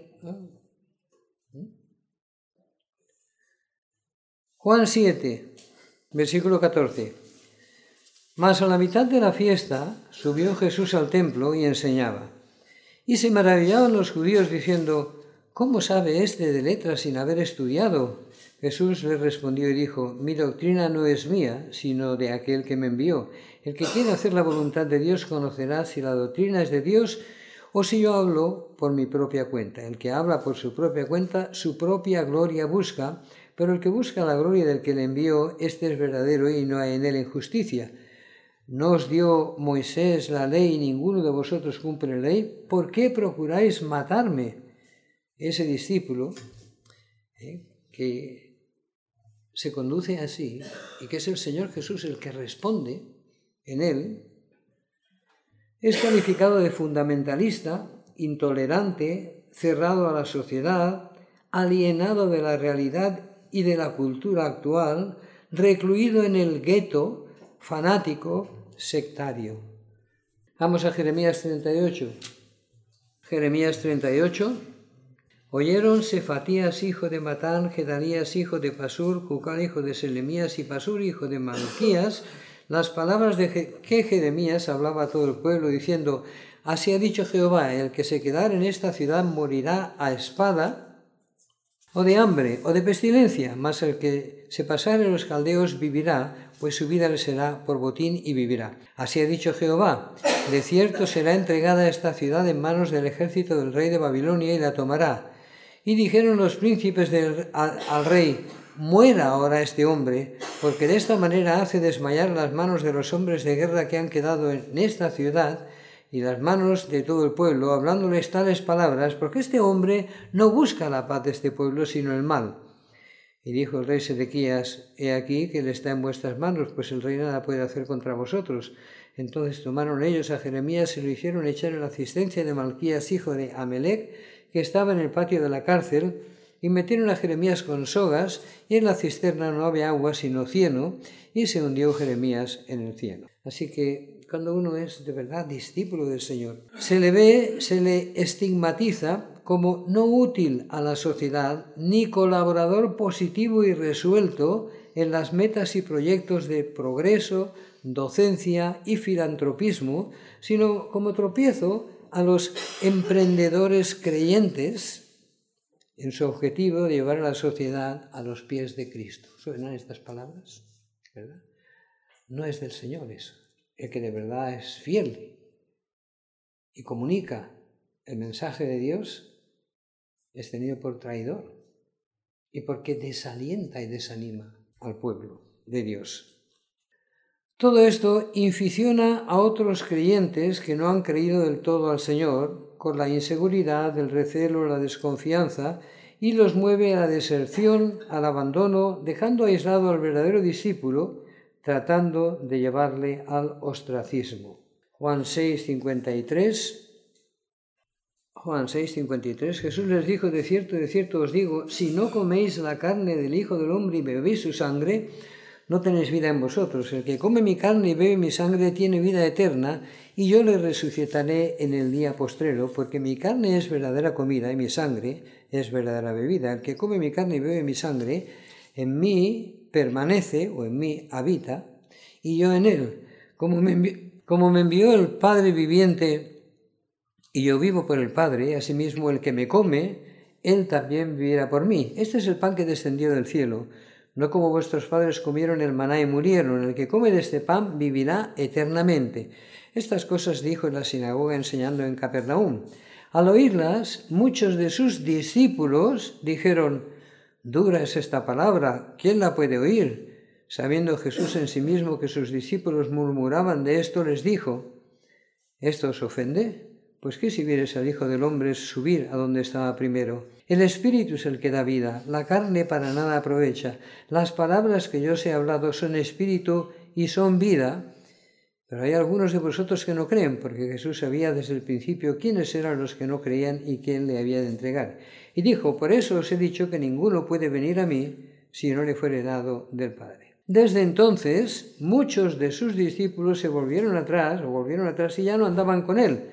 Juan 7, versículo 14. Mas a la mitad de la fiesta subió Jesús al templo y enseñaba. Y se maravillaban los judíos diciendo: ¿cómo sabe este de letras sin haber estudiado? Jesús les respondió y dijo: mi doctrina no es mía, sino de aquel que me envió. El que quiere hacer la voluntad de Dios conocerá si la doctrina es de Dios o si yo hablo por mi propia cuenta. El que habla por su propia cuenta, su propia gloria busca, pero el que busca la gloria del que le envió, este es verdadero y no hay en él injusticia. ¿No os dio Moisés la ley y ninguno de vosotros cumple la ley? ¿Por qué procuráis matarme? Ese discípulo que se conduce así, y que es el Señor Jesús el que responde en él, es calificado de fundamentalista, intolerante, cerrado a la sociedad, alienado de la realidad y de la cultura actual, recluido en el gueto, fanático, sectario. Vamos a Jeremías 38. Jeremías 38. Oyeron Sefatías, hijo de Matán, Gedanías, hijo de Pasur, Jucal, hijo de Selemías, y Pasur, hijo de Malquías, las palabras que Jeremías hablaba a todo el pueblo, diciendo: así ha dicho Jehová, el que se quedare en esta ciudad morirá a espada, o de hambre, o de pestilencia, mas el que se pasare en los caldeos vivirá, pues su vida le será por botín y vivirá. Así ha dicho Jehová: de cierto será entregada esta ciudad en manos del ejército del rey de Babilonia y la tomará. Y dijeron los príncipes al rey: muera ahora este hombre, porque de esta manera hace desmayar las manos de los hombres de guerra que han quedado en esta ciudad y las manos de todo el pueblo, hablándoles tales palabras, porque este hombre no busca la paz de este pueblo, sino el mal. Y dijo el rey Sedequías: he aquí que él está en vuestras manos, pues el rey nada puede hacer contra vosotros. Entonces tomaron ellos a Jeremías y lo hicieron echar en la cisterna de Malquías, hijo de Amelec, que estaba en el patio de la cárcel, y metieron a Jeremías con sogas, y en la cisterna no había agua sino cieno, y se hundió Jeremías en el cieno. Así que cuando uno es de verdad discípulo del Señor, se le estigmatiza como no útil a la sociedad, ni colaborador positivo y resuelto en las metas y proyectos de progreso, docencia y filantropismo, sino como tropiezo a los emprendedores creyentes en su objetivo de llevar a la sociedad a los pies de Cristo. ¿Suenan estas palabras? ¿Verdad? No es del Señor eso. El que de verdad es fiel y comunica el mensaje de Dios es tenido por traidor y porque desalienta y desanima al pueblo de Dios. Todo esto inficiona a otros creyentes que no han creído del todo al Señor con la inseguridad, el recelo, la desconfianza y los mueve a la deserción, al abandono, dejando aislado al verdadero discípulo, tratando de llevarle al ostracismo. Juan 6:53, Jesús les dijo, de cierto os digo, si no coméis la carne del Hijo del Hombre y bebéis su sangre, no tenéis vida en vosotros. El que come mi carne y bebe mi sangre tiene vida eterna, y yo le resucitaré en el día postrero, porque mi carne es verdadera comida y mi sangre es verdadera bebida. El que come mi carne y bebe mi sangre, en mí permanece, o en mí habita, y yo en él. Como me envió el Padre viviente, y yo vivo por el Padre, asimismo el que me come, él también vivirá por mí. Este es el pan que descendió del cielo, no como vuestros padres comieron el maná y murieron. El que come de este pan vivirá eternamente. Estas cosas dijo en la sinagoga enseñando en Capernaum. Al oírlas, muchos de sus discípulos dijeron, dura es esta palabra, ¿quién la puede oír? Sabiendo Jesús en sí mismo que sus discípulos murmuraban de esto, les dijo, ¿esto os ofende? Pues que si vieres al Hijo del Hombre subir a donde estaba primero. El Espíritu es el que da vida, la carne para nada aprovecha. Las palabras que yo os he hablado son espíritu y son vida, pero hay algunos de vosotros que no creen, porque Jesús sabía desde el principio quiénes eran los que no creían y quién le había de entregar. Y dijo, por eso os he dicho que ninguno puede venir a mí si no le fuere dado del Padre. Desde entonces, muchos de sus discípulos se volvieron atrás y ya no andaban con él.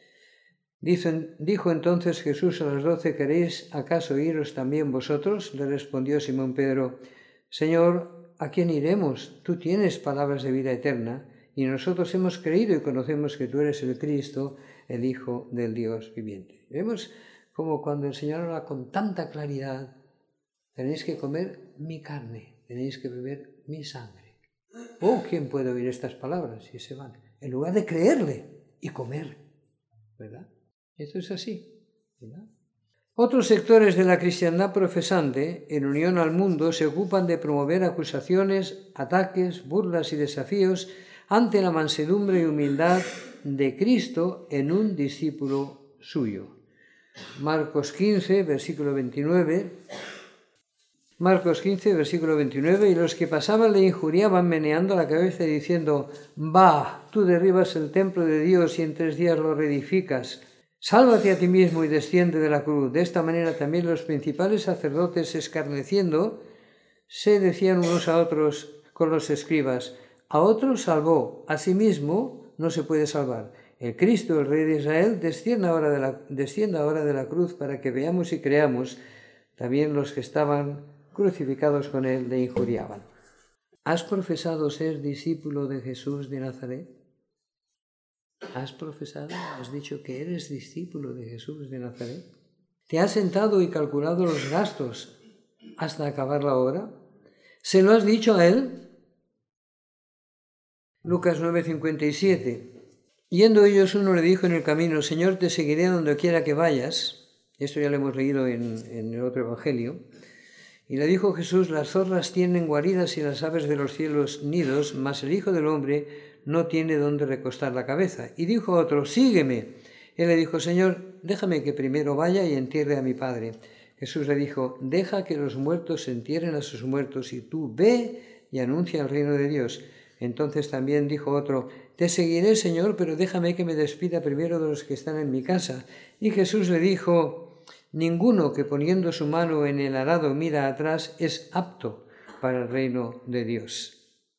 Dijo entonces Jesús a los 12, ¿queréis acaso iros también vosotros? Le respondió Simón Pedro, Señor, ¿a quién iremos? Tú tienes palabras de vida eterna, y nosotros hemos creído y conocemos que tú eres el Cristo, el Hijo del Dios viviente. Vemos como cuando el Señor habla con tanta claridad, tenéis que comer mi carne, tenéis que beber mi sangre. Oh, ¿quién puede oír estas palabras? Y se van. En lugar de creerle y comer, ¿verdad? Esto es así, ¿verdad? Otros sectores de la cristiandad profesante, en unión al mundo, se ocupan de promover acusaciones, ataques, burlas y desafíos ante la mansedumbre y humildad de Cristo en un discípulo suyo. Marcos 15, versículo 29, y los que pasaban le injuriaban meneando la cabeza y diciendo, va, tú derribas el templo de Dios y en 3 días lo reedificas. Sálvate a ti mismo y desciende de la cruz. De esta manera también los principales sacerdotes, escarneciendo, se decían unos a otros con los escribas, a otros salvó, a sí mismo no se puede salvar. El Cristo, el Rey de Israel, descienda ahora de la cruz para que veamos y creamos. También los que estaban crucificados con él le injuriaban. ¿Has profesado ser discípulo de Jesús de Nazaret? ¿Has profesado? ¿Has dicho que eres discípulo de Jesús de Nazaret? ¿Te has sentado y calculado los gastos hasta acabar la obra? ¿Se lo has dicho a él? Lucas 9:57. Yendo ellos, uno le dijo en el camino, Señor, te seguiré donde quiera que vayas. Esto ya lo hemos leído en el otro evangelio. Y le dijo Jesús, las zorras tienen guaridas y las aves de los cielos nidos, mas el Hijo del Hombre no tiene dónde recostar la cabeza. Y dijo otro, sígueme. Él le dijo, Señor, déjame que primero vaya y entierre a mi Padre. Jesús le dijo, deja que los muertos entierren a sus muertos, y tú ve y anuncia el reino de Dios. Entonces también dijo otro, te seguiré, Señor, pero déjame que me despida primero de los que están en mi casa. Y Jesús le dijo, ninguno que poniendo su mano en el arado mira atrás es apto para el reino de Dios.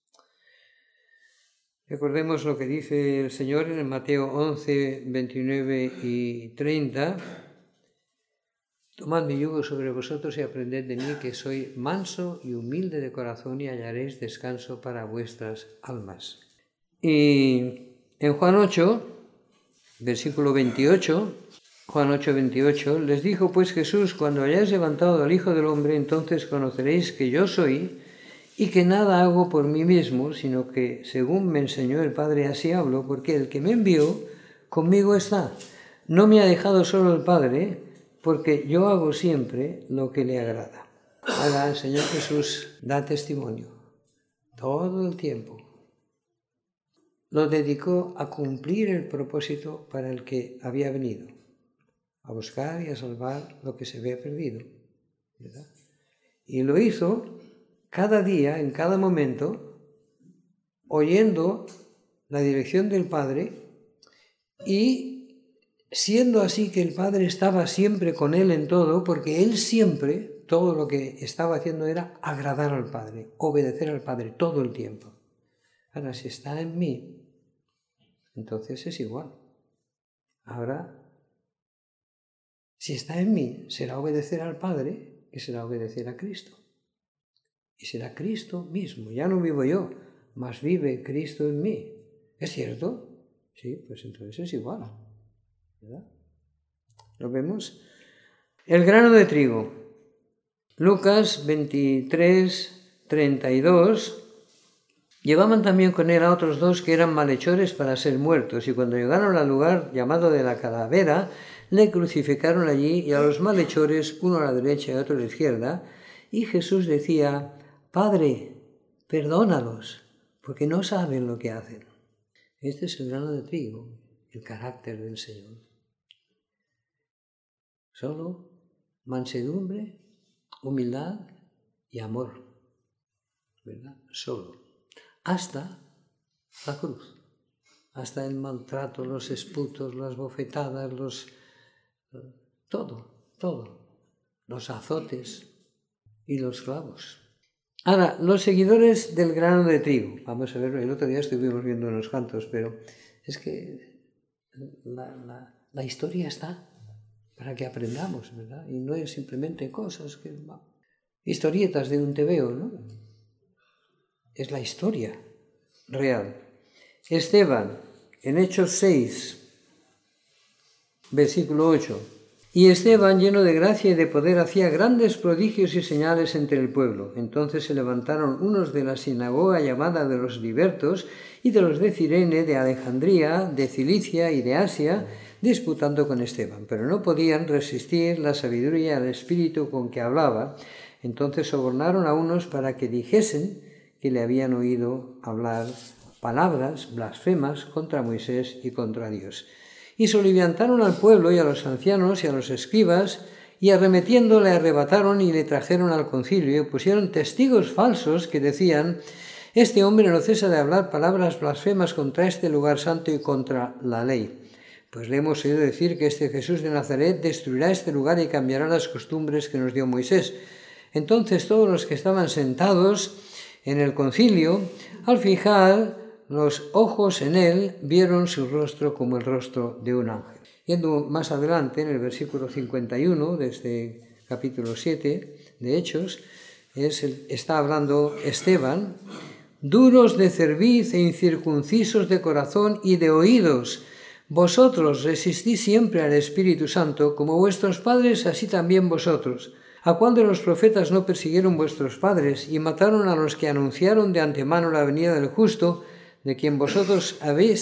Recordemos lo que dice el Señor en Mateo 11, 29 y 30. Tomad mi yugo sobre vosotros y aprended de mí, que soy manso y humilde de corazón, y hallaréis descanso para vuestras almas. Y en Juan 8, Versículo 28, Juan 8, 28, les dijo pues Jesús, cuando hayáis levantado al Hijo del Hombre, entonces conoceréis que yo soy, y que nada hago por mí mismo, sino que según me enseñó el Padre, así hablo, porque el que me envió conmigo está. No me ha dejado solo el Padre, porque yo hago siempre lo que le agrada. Ahora el Señor Jesús da testimonio todo el tiempo. Lo dedicó a cumplir el propósito para el que había venido, a buscar y a salvar lo que se había perdido, ¿verdad? Y lo hizo cada día, en cada momento, oyendo la dirección del Padre y siendo así que el Padre estaba siempre con él en todo, porque él siempre, todo lo que estaba haciendo era agradar al Padre, obedecer al Padre todo el tiempo. Ahora, si está en mí, entonces es igual. Ahora, si está en mí, será obedecer al Padre y será obedecer a Cristo. Y será Cristo mismo. Ya no vivo yo, mas vive Cristo en mí. ¿Es cierto? Sí, pues entonces es igual, ¿verdad? ¿Lo vemos? El grano de trigo. Lucas 23, 32. Llevaban también con él a otros dos que eran malhechores para ser muertos, y cuando llegaron al lugar llamado de la calavera, le crucificaron allí, y a los malhechores, uno a la derecha y otro a la izquierda, y Jesús decía: Padre, perdónalos, porque no saben lo que hacen. Este es el grano de trigo, el carácter del Señor. Solo mansedumbre, humildad y amor, ¿verdad? Solo. Hasta la cruz, hasta el maltrato, los esputos, las bofetadas, todo, los azotes y los clavos. Ahora, los seguidores del grano de trigo. Vamos a ver, el otro día estuvimos viendo unos cantos, pero es que la historia está para que aprendamos, ¿verdad? Y no es simplemente cosas que... historietas de un tebeo, ¿no? Es la historia real. Esteban, en Hechos 6, versículo 8. Y Esteban, lleno de gracia y de poder, hacía grandes prodigios y señales entre el pueblo. Entonces se levantaron unos de la sinagoga llamada de los libertos y de los de Cirene, de Alejandría, de Cilicia y de Asia, disputando con Esteban. Pero no podían resistir la sabiduría al espíritu con que hablaba. Entonces sobornaron a unos para que dijesen que le habían oído hablar palabras blasfemas contra Moisés y contra Dios. Y soliviantaron al pueblo y a los ancianos y a los escribas, y arremetiendo le arrebataron y le trajeron al concilio, y pusieron testigos falsos que decían: Este hombre no cesa de hablar palabras blasfemas contra este lugar santo y contra la ley. Pues le hemos oído decir que este Jesús de Nazaret destruirá este lugar y cambiará las costumbres que nos dio Moisés. Entonces todos los que estaban sentados en el concilio, al fijar los ojos en él, vieron su rostro como el rostro de un ángel. Yendo más adelante, en el versículo 51 de este capítulo 7 de Hechos, está hablando Esteban: duros de cerviz e incircuncisos de corazón y de oídos, vosotros resistís siempre al Espíritu Santo, como vuestros padres, así también vosotros. ¿A cuál de los profetas no persiguieron vuestros padres y mataron a los que anunciaron de antemano la venida del justo, de quien vosotros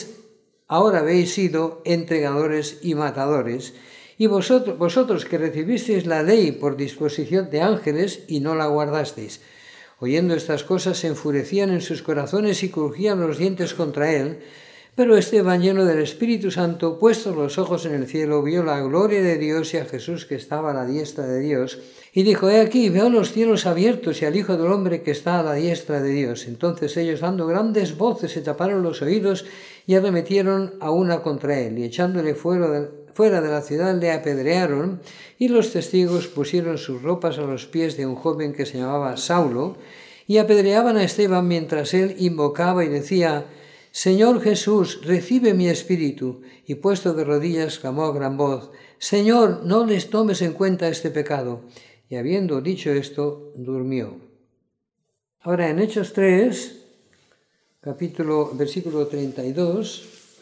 ahora habéis sido entregadores y matadores? Y vosotros que recibisteis la ley por disposición de ángeles y no la guardasteis. Oyendo estas cosas se enfurecían en sus corazones y crujían los dientes contra él. Pero Esteban, lleno del Espíritu Santo, puestos los ojos en el cielo, vio la gloria de Dios y a Jesús que estaba a la diestra de Dios, y dijo: He aquí, veo los cielos abiertos y al Hijo del Hombre que está a la diestra de Dios. Entonces ellos, dando grandes voces, se taparon los oídos y arremetieron a una contra él, y echándole fuera de la ciudad le apedrearon, y los testigos pusieron sus ropas a los pies de un joven que se llamaba Saulo, y apedreaban a Esteban mientras él invocaba y decía: Señor Jesús, recibe mi espíritu. Y puesto de rodillas clamó a gran voz: Señor, no les tomes en cuenta este pecado. Y habiendo dicho esto, durmió. Ahora en Hechos 3, versículo 32,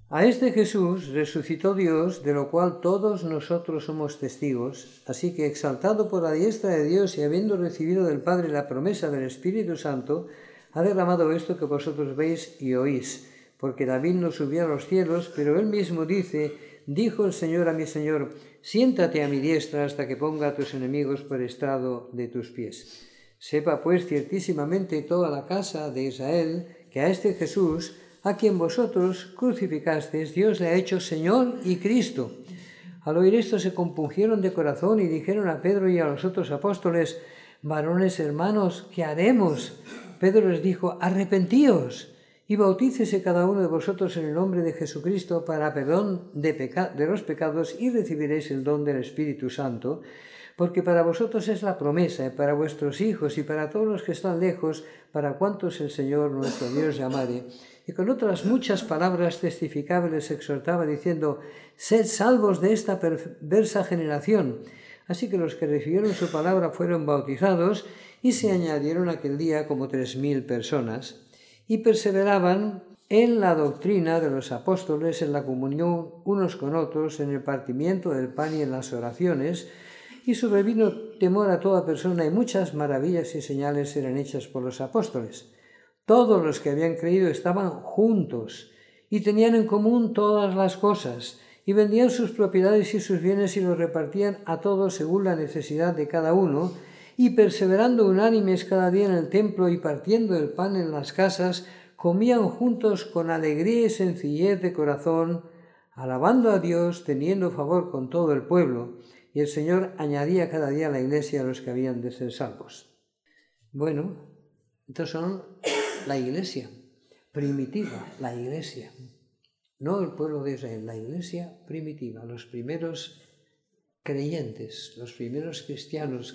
A este Jesús resucitó Dios, de lo cual todos nosotros somos testigos, así que exaltado por la diestra de Dios y habiendo recibido del Padre la promesa del Espíritu Santo, ha derramado esto que vosotros veis y oís, porque David no subió a los cielos, pero él mismo dice, dijo el Señor a mi Señor, siéntate a mi diestra hasta que ponga a tus enemigos por estrado de tus pies. Sepa pues ciertísimamente toda la casa de Israel que a este Jesús, a quien vosotros crucificasteis, Dios le ha hecho Señor y Cristo. Al oír esto se compungieron de corazón y dijeron a Pedro y a los otros apóstoles, varones hermanos, ¿qué haremos? Pedro les dijo, arrepentíos y bautícese cada uno de vosotros en el nombre de Jesucristo para perdón de los pecados y recibiréis el don del Espíritu Santo, porque para vosotros es la promesa, y para vuestros hijos y para todos los que están lejos, para cuantos el Señor nuestro Dios llamare. Y con otras muchas palabras testificaba y les exhortaba diciendo, sed salvos de esta perversa generación. Así que los que recibieron su palabra fueron bautizados y se añadieron aquel día como 3.000 personas y perseveraban en la doctrina de los apóstoles, en la comunión unos con otros, en el partimiento del pan y en las oraciones, y sobrevino temor a toda persona y muchas maravillas y señales eran hechas por los apóstoles. Todos los que habían creído estaban juntos y tenían en común todas las cosas y vendían sus propiedades y sus bienes y los repartían a todos según la necesidad de cada uno y perseverando unánimes cada día en el templo y partiendo el pan en las casas, comían juntos con alegría y sencillez de corazón, alabando a Dios, teniendo favor con todo el pueblo, y el Señor añadía cada día a la iglesia a los que habían de ser salvos. Bueno, estos son la iglesia primitiva, la iglesia, no el pueblo de Israel, la iglesia primitiva, los primeros creyentes, los primeros cristianos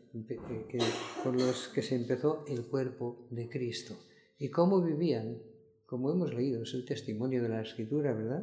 con los que se empezó el cuerpo de Cristo. ¿Y cómo vivían? Como hemos leído, es el testimonio de la Escritura, ¿verdad?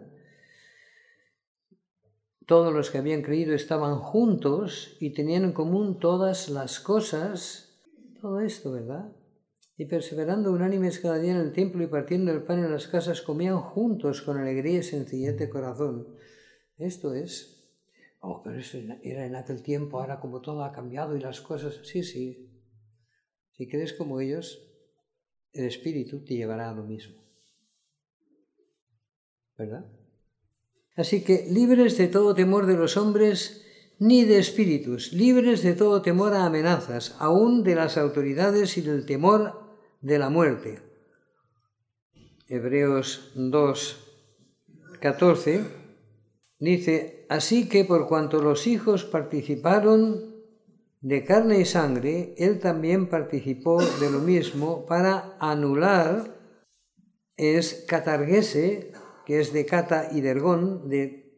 Todos los que habían creído estaban juntos y tenían en común todas las cosas, todo esto, ¿verdad? Y perseverando unánimes cada día en el templo y partiendo el pan en las casas, comían juntos con alegría y sencillez de corazón. Esto es... pero eso era en aquel tiempo, ahora como todo ha cambiado y las cosas... Sí. Si crees como ellos, el Espíritu te llevará a lo mismo. ¿Verdad? Así que libres de todo temor de los hombres, ni de espíritus, libres de todo temor a amenazas, aún de las autoridades y del temor de la muerte. Hebreos 2:14 dice, así que por cuanto los hijos participaron de carne y sangre, él también participó de lo mismo para anular, es catarguese, que es de cata y de ergón,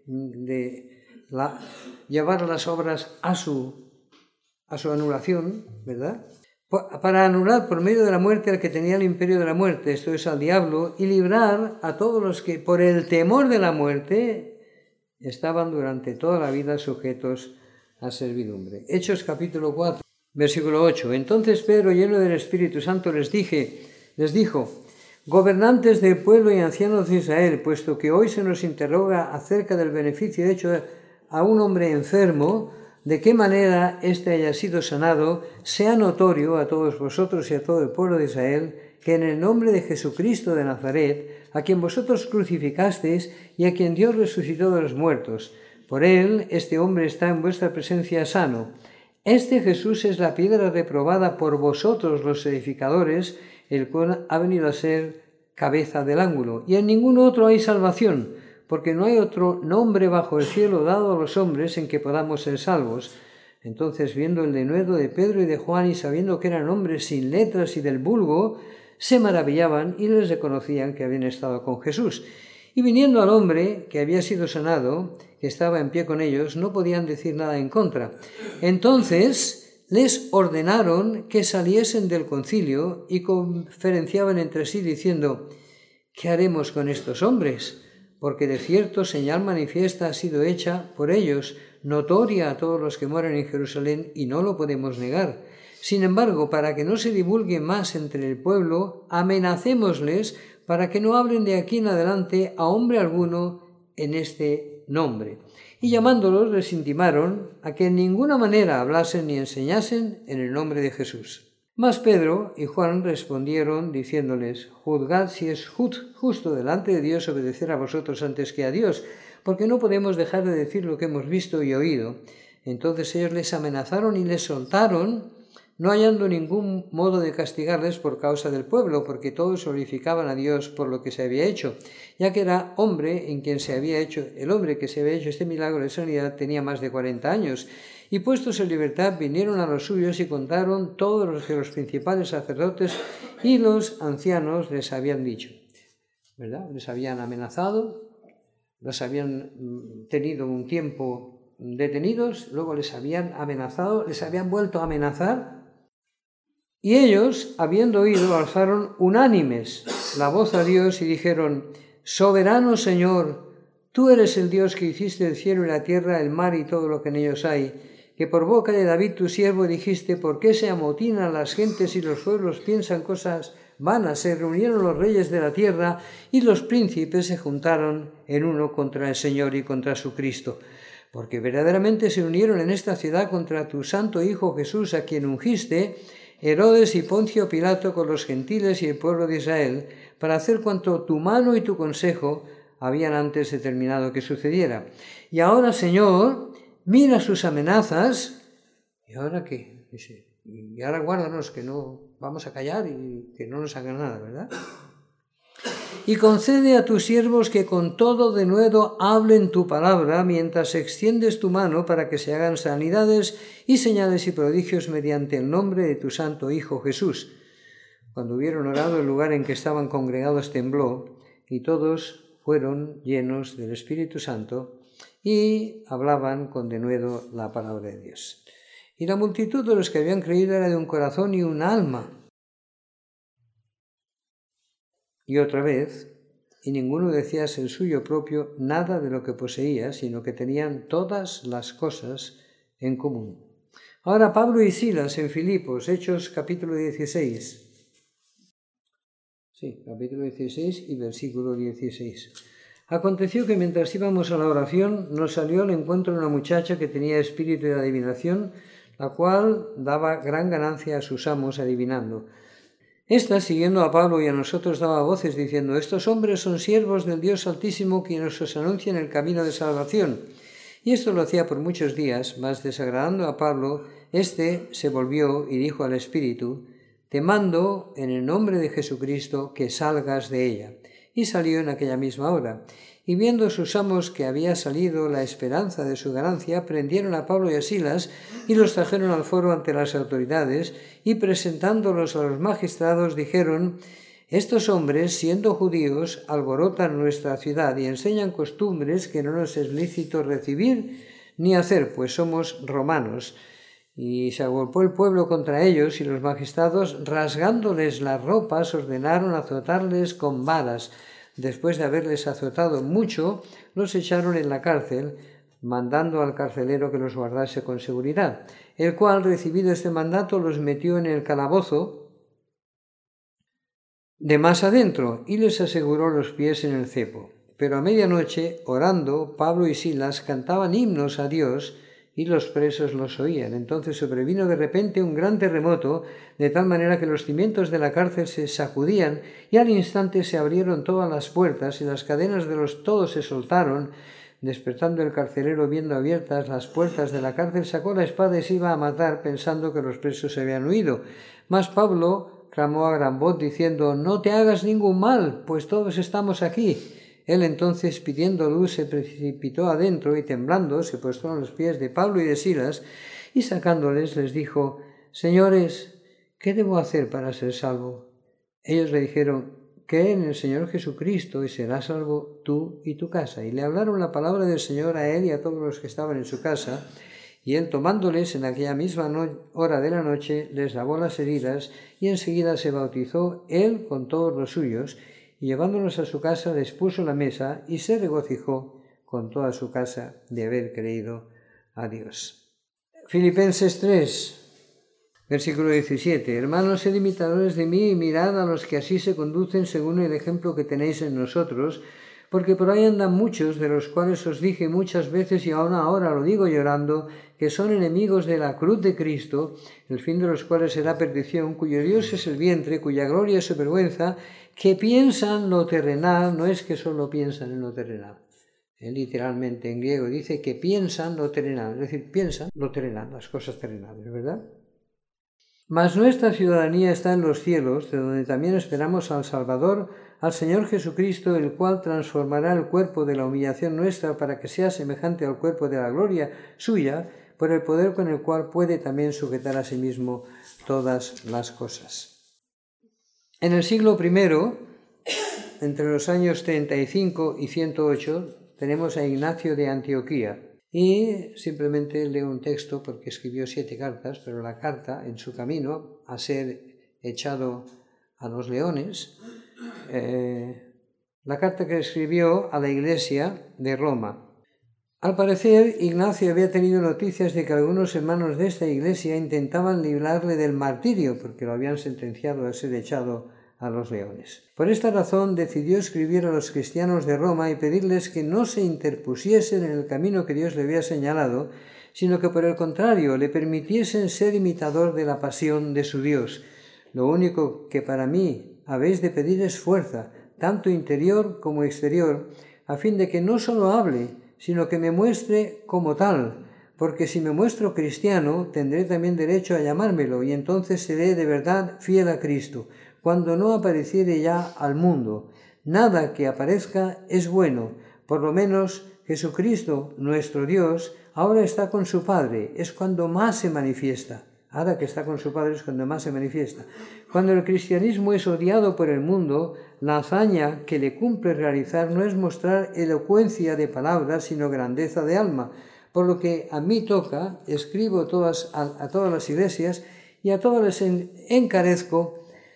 llevar las obras a su anulación, ¿verdad? Para anular por medio de la muerte al que tenía el imperio de la muerte, esto es al diablo, y librar a todos los que por el temor de la muerte estaban durante toda la vida sujetos a servidumbre. Hechos capítulo 4, versículo 8. Entonces Pedro, lleno del Espíritu Santo, les dijo, gobernantes del pueblo y ancianos de Israel, puesto que hoy se nos interroga acerca del beneficio hecho a un hombre enfermo, de qué manera éste haya sido sanado, sea notorio a todos vosotros y a todo el pueblo de Israel, que en el nombre de Jesucristo de Nazaret, a quien vosotros crucificasteis y a quien Dios resucitó de los muertos, por él este hombre está en vuestra presencia sano. Este Jesús es la piedra reprobada por vosotros los edificadores, el cual ha venido a ser cabeza del ángulo. Y en ningún otro hay salvación, porque no hay otro nombre bajo el cielo dado a los hombres en que podamos ser salvos. Entonces, viendo el denuedo de Pedro y de Juan y sabiendo que eran hombres sin letras y del vulgo, se maravillaban y les reconocían que habían estado con Jesús. Y viniendo al hombre que había sido sanado, que estaba en pie con ellos, no podían decir nada en contra. Entonces les ordenaron que saliesen del concilio y conferenciaban entre sí diciendo, ¿qué haremos con estos hombres? Porque de cierto señal manifiesta ha sido hecha por ellos, notoria a todos los que moran en Jerusalén, y no lo podemos negar. Sin embargo, para que no se divulgue más entre el pueblo, amenacémosles para que no hablen de aquí en adelante a hombre alguno en este nombre. Y llamándolos les intimaron a que en ninguna manera hablasen ni enseñasen en el nombre de Jesús. Mas Pedro y Juan respondieron diciéndoles: juzgad si es justo delante de Dios obedecer a vosotros antes que a Dios, porque no podemos dejar de decir lo que hemos visto y oído. Entonces ellos les amenazaron y les soltaron, no hallando ningún modo de castigarles por causa del pueblo, porque todos glorificaban a Dios por lo que se había hecho, ya que era hombre en quien se había hecho, el hombre que se había hecho este milagro de sanidad tenía más de 40 años. Y puestos en libertad vinieron a los suyos y contaron todo lo que los principales sacerdotes y los ancianos les habían dicho. ¿Verdad? Les habían amenazado, los habían tenido un tiempo detenidos, luego les habían amenazado, les habían vuelto a amenazar. Y ellos, habiendo oído, alzaron unánimes la voz a Dios y dijeron: Soberano Señor, tú eres el Dios que hiciste el cielo y la tierra, el mar y todo lo que en ellos hay, que por boca de David tu siervo dijiste: ¿por qué se amotinan las gentes y los pueblos piensan cosas vanas? Se reunieron los reyes de la tierra y los príncipes se juntaron en uno contra el Señor y contra su Cristo. Porque verdaderamente se unieron en esta ciudad contra tu santo Hijo Jesús, a quien ungiste, Herodes y Poncio Pilato con los gentiles y el pueblo de Israel, para hacer cuanto tu mano y tu consejo habían antes determinado que sucediera. Y ahora, Señor, mira sus amenazas. ¿Y ahora qué? Dice, y ahora guárdanos, que no vamos a callar y que no nos hagan nada, ¿verdad? Y concede a tus siervos que con todo denuedo hablen tu palabra, mientras extiendes tu mano para que se hagan sanidades y señales y prodigios mediante el nombre de tu santo Hijo Jesús. Cuando hubieron orado, el lugar en que estaban congregados tembló, y todos fueron llenos del Espíritu Santo y hablaban con denuedo la palabra de Dios. Y la multitud de los que habían creído era de un corazón y un alma. Y otra vez, y ninguno decía el suyo propio nada de lo que poseía, sino que tenían todas las cosas en común. Ahora Pablo y Silas en Filipos, Hechos capítulo 16. Sí, capítulo 16 y versículo 16. Aconteció que mientras íbamos a la oración, nos salió al encuentro una muchacha que tenía espíritu de adivinación, la cual daba gran ganancia a sus amos adivinando. Esta, siguiendo a Pablo y a nosotros, daba voces diciendo: estos hombres son siervos del Dios Altísimo, quienes os anuncian el camino de salvación. Y esto lo hacía por muchos días, mas desagradando a Pablo, éste se volvió y dijo al Espíritu: te mando en el nombre de Jesucristo que salgas de ella. Y salió en aquella misma hora. Y viendo sus amos que había salido la esperanza de su ganancia, prendieron a Pablo y a Silas y los trajeron al foro ante las autoridades, y presentándolos a los magistrados dijeron: estos hombres, siendo judíos, alborotan nuestra ciudad y enseñan costumbres que no nos es lícito recibir ni hacer, pues somos romanos. Y se agolpó el pueblo contra ellos, y los magistrados, rasgándoles las ropas, ordenaron azotarles con varas. Después de haberles azotado mucho, los echaron en la cárcel, mandando al carcelero que los guardase con seguridad, el cual, recibido este mandato, los metió en el calabozo de más adentro y les aseguró los pies en el cepo. Pero a medianoche, orando, Pablo y Silas cantaban himnos a Dios, y los presos los oían. Entonces sobrevino de repente un gran terremoto, de tal manera que los cimientos de la cárcel se sacudían, y al instante se abrieron todas las puertas, y las cadenas de los todos se soltaron. Despertando el carcelero, viendo abiertas las puertas de la cárcel, sacó la espada y se iba a matar, pensando que los presos se habían huido. Mas Pablo clamó a gran voz, diciendo: no te hagas ningún mal, pues todos estamos aquí. Él entonces, pidiendo luz, se precipitó adentro y temblando se postró a los pies de Pablo y de Silas, y sacándoles les dijo: señores, ¿qué debo hacer para ser salvo? Ellos le dijeron: cree en el Señor Jesucristo y serás salvo tú y tu casa. Y le hablaron la palabra del Señor a él y a todos los que estaban en su casa, y él, tomándoles en aquella misma hora de la noche, les lavó las heridas, y enseguida se bautizó él con todos los suyos, y llevándolos a su casa les puso la mesa, y se regocijó con toda su casa de haber creído a Dios. Filipenses 3. Versículo 17. Hermanos, sed imitadores de mí y mirad a los que así se conducen según el ejemplo que tenéis en nosotros, porque por ahí andan muchos, de los cuales os dije muchas veces y aún ahora lo digo llorando, que son enemigos de la cruz de Cristo, el fin de los cuales será perdición, cuyo Dios es el vientre, cuya gloria es su vergüenza, que piensan lo terrenal, no es que solo piensan en lo terrenal. Literalmente en griego dice que piensan lo terrenal, es decir, piensan lo terrenal, las cosas terrenales, ¿verdad? Mas nuestra ciudadanía está en los cielos, de donde también esperamos al Salvador, al Señor Jesucristo, el cual transformará el cuerpo de la humillación nuestra para que sea semejante al cuerpo de la gloria suya, por el poder con el cual puede también sujetar a sí mismo todas las cosas. En el siglo I, entre los años 35 y 108, tenemos a Ignacio de Antioquía. Y simplemente leo un texto porque escribió 7 cartas, pero la carta en su camino a ser echado a los leones, la carta que escribió a la iglesia de Roma. Al parecer, Ignacio había tenido noticias de que algunos hermanos de esta iglesia intentaban librarle del martirio porque lo habían sentenciado a ser echado a los leones. Por esta razón decidió escribir a los cristianos de Roma y pedirles que no se interpusiesen en el camino que Dios le había señalado, sino que por el contrario le permitiesen ser imitador de la pasión de su Dios. Lo único que para mí habéis de pedir es fuerza, tanto interior como exterior, a fin de que no solo hable, sino que me muestre como tal, porque si me muestro cristiano, tendré también derecho a llamármelo, y entonces seré de verdad fiel a Cristo, cuando no apareciere ya al mundo. Nada que aparezca es bueno, por lo menos Jesucristo, nuestro Dios, ahora está con su Padre, es cuando más se manifiesta. Ahora que está con su Padre es cuando más se manifiesta. Cuando el cristianismo es odiado por el mundo, la hazaña que le cumple realizar no es mostrar elocuencia de palabras, sino grandeza de alma. Por lo que a mí toca, escribo a todas las iglesias y a todas les encarezco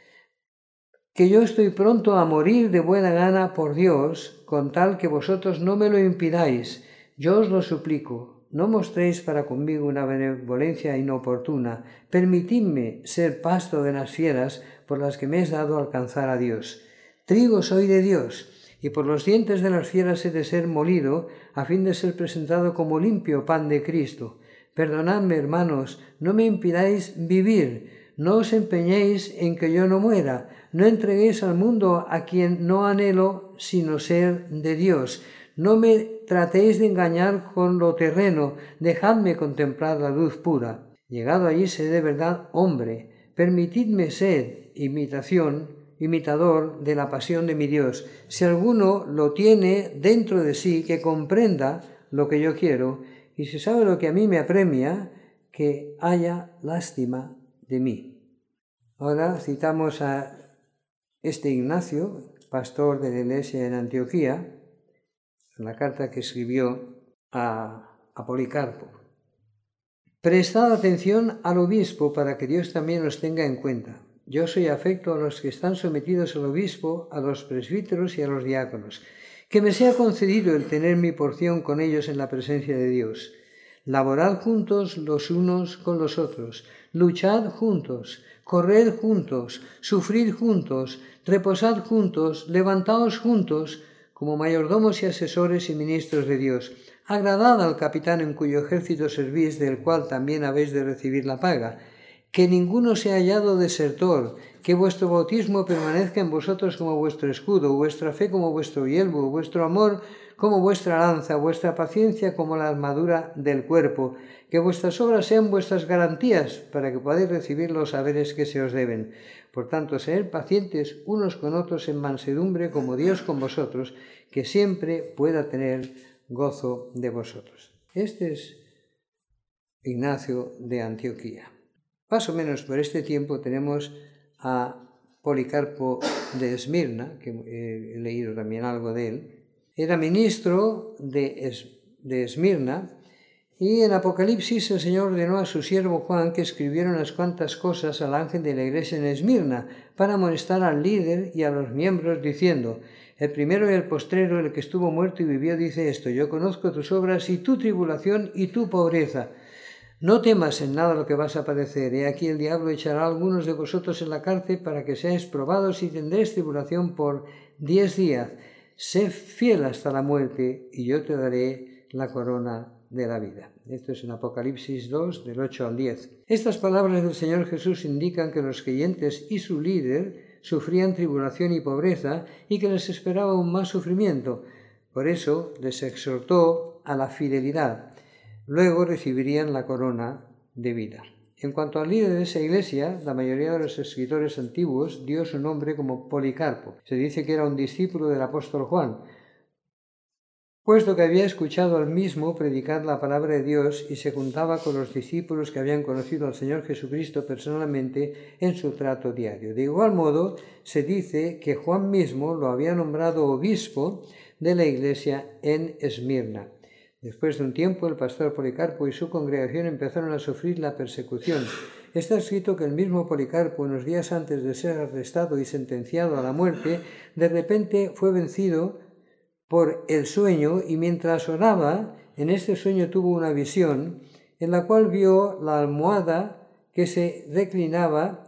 que yo estoy pronto a morir de buena gana por Dios, con tal que vosotros no me lo impidáis. Yo os lo suplico, no mostréis para conmigo una benevolencia inoportuna. Permitidme ser pasto de las fieras por las que me es dado alcanzar a Dios. Trigo soy de Dios, y por los dientes de las fieras he de ser molido, a fin de ser presentado como limpio pan de Cristo. Perdonadme, hermanos, no me impidáis vivir. No os empeñéis en que yo no muera, no entreguéis al mundo a quien no anhelo sino ser de Dios. No me tratéis de engañar con lo terreno, dejadme contemplar la luz pura. Llegado allí seré de verdad hombre. Permitidme ser imitador de la pasión de mi Dios. Si alguno lo tiene dentro de sí, que comprenda lo que yo quiero, y si sabe lo que a mí me apremia, que haya lástima de mí. Ahora citamos a este Ignacio, pastor de la iglesia en Antioquía, en la carta que escribió a Policarpo. Prestad atención al obispo para que Dios también os tenga en cuenta. Yo soy afecto a los que están sometidos al obispo, a los presbíteros y a los diáconos. Que me sea concedido el tener mi porción con ellos en la presencia de Dios. Laborad juntos los unos con los otros, luchad juntos, corred juntos, sufrid juntos, reposad juntos, levantaos juntos, como mayordomos y asesores y ministros de Dios. Agradad al capitán en cuyo ejército servís, del cual también habéis de recibir la paga. Que ninguno sea hallado desertor, que vuestro bautismo permanezca en vosotros como vuestro escudo, vuestra fe como vuestro yelmo, vuestro amor como vuestra lanza, vuestra paciencia como la armadura del cuerpo, que vuestras obras sean vuestras garantías para que podáis recibir los saberes que se os deben. Por tanto, sed pacientes unos con otros en mansedumbre como Dios con vosotros, que siempre pueda tener gozo de vosotros. Este es Ignacio de Antioquía. Más o menos por este tiempo tenemos a Policarpo de Esmirna, que he leído también algo de él. Era ministro de Esmirna, y en Apocalipsis el Señor ordenó a su siervo Juan que escribiera unas cuantas cosas al ángel de la iglesia en Esmirna, para amonestar al líder y a los miembros, diciendo: el primero y el postrero, el que estuvo muerto y vivió, dice esto: yo conozco tus obras y tu tribulación y tu pobreza. No temas en nada lo que vas a padecer. He aquí el diablo echará a algunos de vosotros en la cárcel para que seáis probados y tendréis tribulación por 10 días. Sé fiel hasta la muerte y yo te daré la corona de la vida. Esto es en Apocalipsis 2, del 8 al 10. Estas palabras del Señor Jesús indican que los creyentes y su líder sufrían tribulación y pobreza y que les esperaba aún más sufrimiento. Por eso les exhortó a la fidelidad. Luego recibirían la corona de vida. En cuanto al líder de esa iglesia, la mayoría de los escritores antiguos dio su nombre como Policarpo. Se dice que era un discípulo del apóstol Juan, puesto que había escuchado al mismo predicar la palabra de Dios y se juntaba con los discípulos que habían conocido al Señor Jesucristo personalmente en su trato diario. De igual modo, se dice que Juan mismo lo había nombrado obispo de la iglesia en Esmirna. Después de un tiempo, el pastor Policarpo y su congregación empezaron a sufrir la persecución. Está escrito que el mismo Policarpo, unos días antes de ser arrestado y sentenciado a la muerte, de repente fue vencido por el sueño y mientras oraba, en este sueño tuvo una visión en la cual vio la almohada que se reclinaba,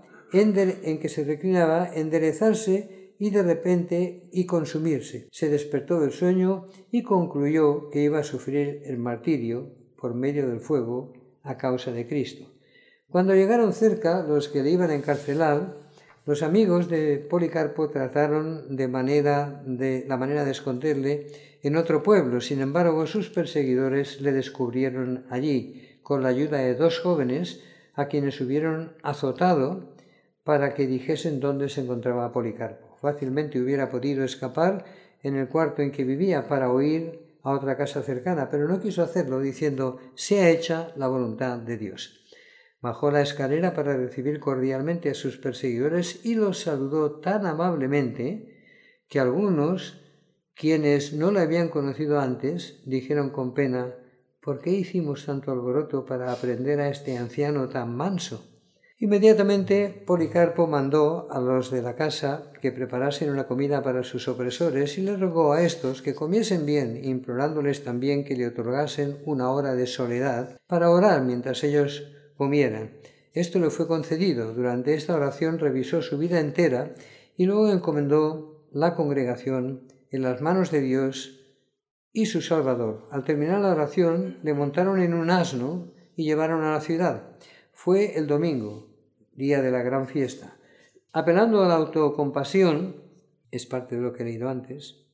enderezarse y de repente consumirse. Se despertó del sueño y concluyó que iba a sufrir el martirio por medio del fuego a causa de Cristo. Cuando llegaron cerca los que le iban a encarcelar, los amigos de Policarpo trataron la manera de esconderle en otro pueblo. Sin embargo, sus perseguidores le descubrieron allí, con la ayuda de 2 jóvenes a quienes hubieron azotado para que dijesen dónde se encontraba Policarpo. Fácilmente hubiera podido escapar en el cuarto en que vivía para huir a otra casa cercana, pero no quiso hacerlo, diciendo: «Sea hecha la voluntad de Dios». Bajó la escalera para recibir cordialmente a sus perseguidores y los saludó tan amablemente que algunos, quienes no le habían conocido antes, dijeron con pena: «¿Por qué hicimos tanto alboroto para aprender a este anciano tan manso?». Inmediatamente Policarpo mandó a los de la casa que preparasen una comida para sus opresores y les rogó a estos que comiesen bien, implorándoles también que le otorgasen una hora de soledad para orar mientras ellos comieran. Esto le fue concedido. Durante esta oración revisó su vida entera y luego encomendó la congregación en las manos de Dios y su Salvador. Al terminar la oración, le montaron en un asno y llevaron a la ciudad. Fue el domingo, día de la gran fiesta. Apelando a la autocompasión, es parte de lo que he leído antes,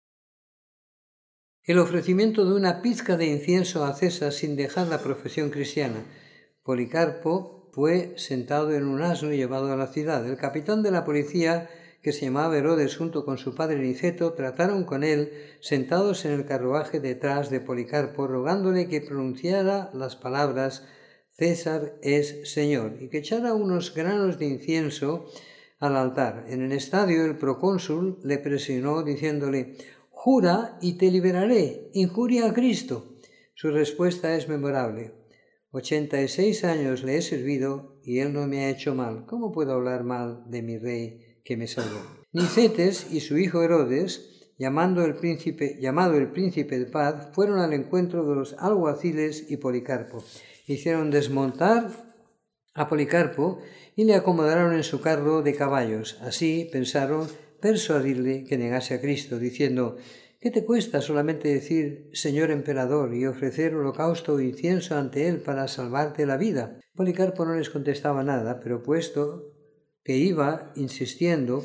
el ofrecimiento de una pizca de incienso a César sin dejar la profesión cristiana. Policarpo fue sentado en un asno y llevado a la ciudad. El capitán de la policía, que se llamaba Herodes, junto con su padre Niceto, trataron con él sentados en el carruaje detrás de Policarpo, rogándole que pronunciara las palabras «César es Señor» y que echara unos granos de incienso al altar. En el estadio el procónsul le presionó diciéndole: «Jura y te liberaré, injuria a Cristo». Su respuesta es memorable: 86 años le he servido y él no me ha hecho mal. ¿Cómo puedo hablar mal de mi rey que me salvó? Nicetes y su hijo Herodes, llamado el príncipe de paz, fueron al encuentro de los alguaciles y Policarpo. Hicieron desmontar a Policarpo y le acomodaron en su carro de caballos. Así pensaron persuadirle que negase a Cristo, diciendo: «¿Qué te cuesta solamente decir Señor emperador y ofrecer holocausto o incienso ante él para salvarte la vida?» Policarpo no les contestaba nada, pero puesto que iban insistiendo,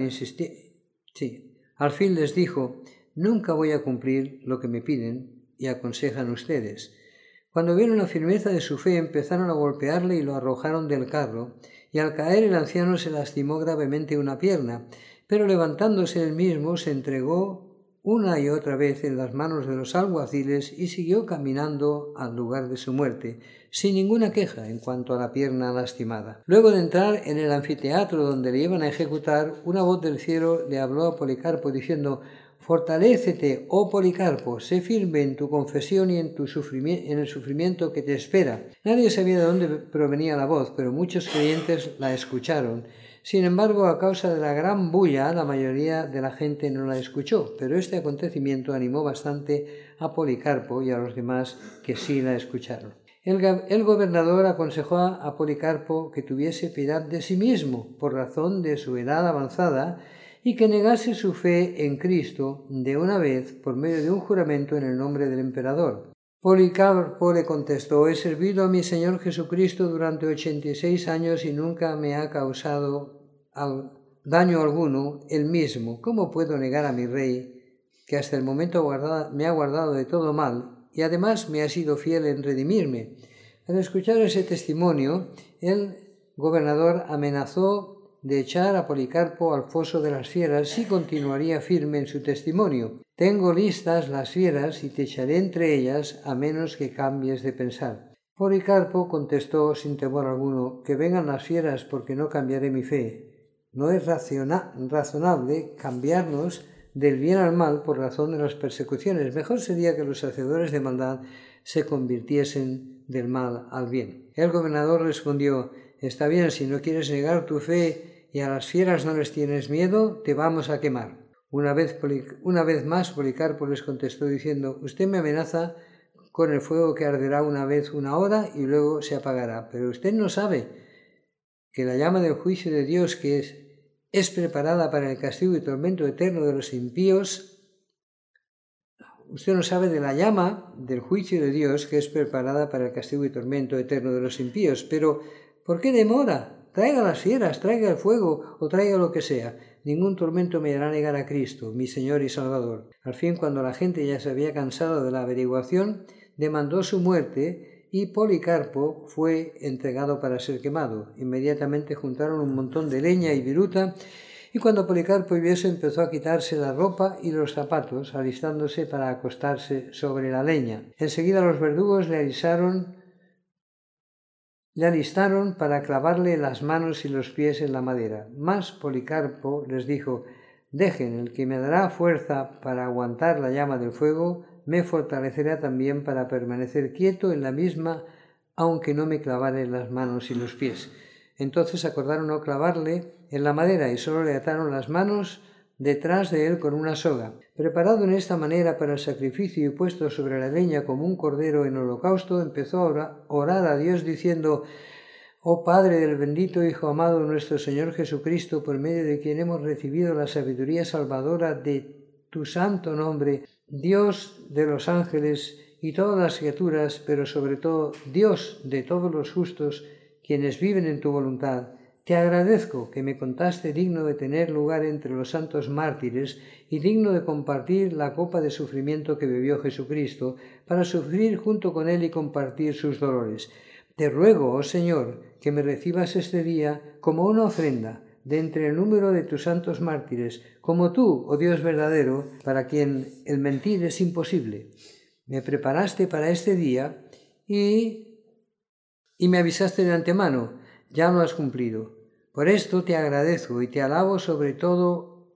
al fin les dijo: «Nunca voy a cumplir lo que me piden y aconsejan ustedes». Cuando vieron la firmeza de su fe, empezaron a golpearle y lo arrojaron del carro, y al caer el anciano se lastimó gravemente una pierna, pero levantándose él mismo se entregó una y otra vez en las manos de los alguaciles y siguió caminando al lugar de su muerte, sin ninguna queja en cuanto a la pierna lastimada. Luego de entrar en el anfiteatro donde le iban a ejecutar, una voz del cielo le habló a Policarpo diciendo: «Fortalécete, oh Policarpo, sé firme en tu confesión y en el sufrimiento que te espera». Nadie sabía de dónde provenía la voz, pero muchos creyentes la escucharon. Sin embargo, a causa de la gran bulla, la mayoría de la gente no la escuchó, pero este acontecimiento animó bastante a Policarpo y a los demás que sí la escucharon. El gobernador aconsejó a Policarpo que tuviese piedad de sí mismo por razón de su edad avanzada y que negase su fe en Cristo de una vez por medio de un juramento en el nombre del emperador. Policarpo le contestó: he servido a mi Señor Jesucristo durante 86 años y nunca me ha causado daño alguno el mismo. ¿Cómo puedo negar a mi rey, que hasta el momento me ha guardado de todo mal y además me ha sido fiel en redimirme? Al escuchar ese testimonio, el gobernador amenazó de echar a Policarpo al foso de las fieras si continuaría firme en su testimonio. Tengo listas las fieras y te echaré entre ellas a menos que cambies de pensar. Policarpo contestó sin temor alguno: que vengan las fieras, porque no cambiaré mi fe. No es razonable cambiarnos del bien al mal por razón de las persecuciones. Mejor sería que los hacedores de maldad se convirtiesen del mal al bien. El gobernador respondió: está bien, si no quieres negar tu fe y a las fieras no les tienes miedo, te vamos a quemar. Una vez más Policarpo les contestó diciendo: usted me amenaza con el fuego que arderá una vez una hora y luego se apagará, pero usted no sabe que la llama del juicio de Dios, que es preparada para el castigo y tormento eterno de los impíos. Usted no sabe de la llama del juicio de Dios, que es preparada para el castigo y tormento eterno de los impíos. Pero, ¿por qué demora? Traiga las fieras, traiga el fuego o traiga lo que sea. Ningún tormento me hará negar a Cristo, mi Señor y Salvador. Al fin, cuando la gente ya se había cansado de la averiguación, demandó su muerte y Policarpo fue entregado para ser quemado. Inmediatamente juntaron un montón de leña y viruta, y cuando Policarpo vio eso empezó a quitarse la ropa y los zapatos, alistándose para acostarse sobre la leña. Enseguida los verdugos le alistaron para clavarle las manos y los pies en la madera. Mas Policarpo les dijo: dejen, el que me dará fuerza para aguantar la llama del fuego, me fortalecerá también para permanecer quieto en la misma, aunque no me clavare las manos y los pies. Entonces acordaron no clavarle en la madera y solo le ataron las manos detrás de él con una soga. Preparado en esta manera para el sacrificio y puesto sobre la leña como un cordero en holocausto, empezó a orar a Dios diciendo: oh Padre del bendito Hijo amado nuestro Señor Jesucristo, por medio de quien hemos recibido la sabiduría salvadora de tu santo nombre, Dios de los ángeles y todas las criaturas, pero sobre todo Dios de todos los justos, quienes viven en tu voluntad. Te agradezco que me contaste digno de tener lugar entre los santos mártires y digno de compartir la copa de sufrimiento que bebió Jesucristo, para sufrir junto con él y compartir sus dolores. Te ruego, oh Señor, que me recibas este día como una ofrenda de entre el número de tus santos mártires, como tú, oh Dios verdadero, para quien el mentir es imposible. Me preparaste para este día y me avisaste de antemano. Ya lo has cumplido. Por esto te agradezco y te alabo sobre todo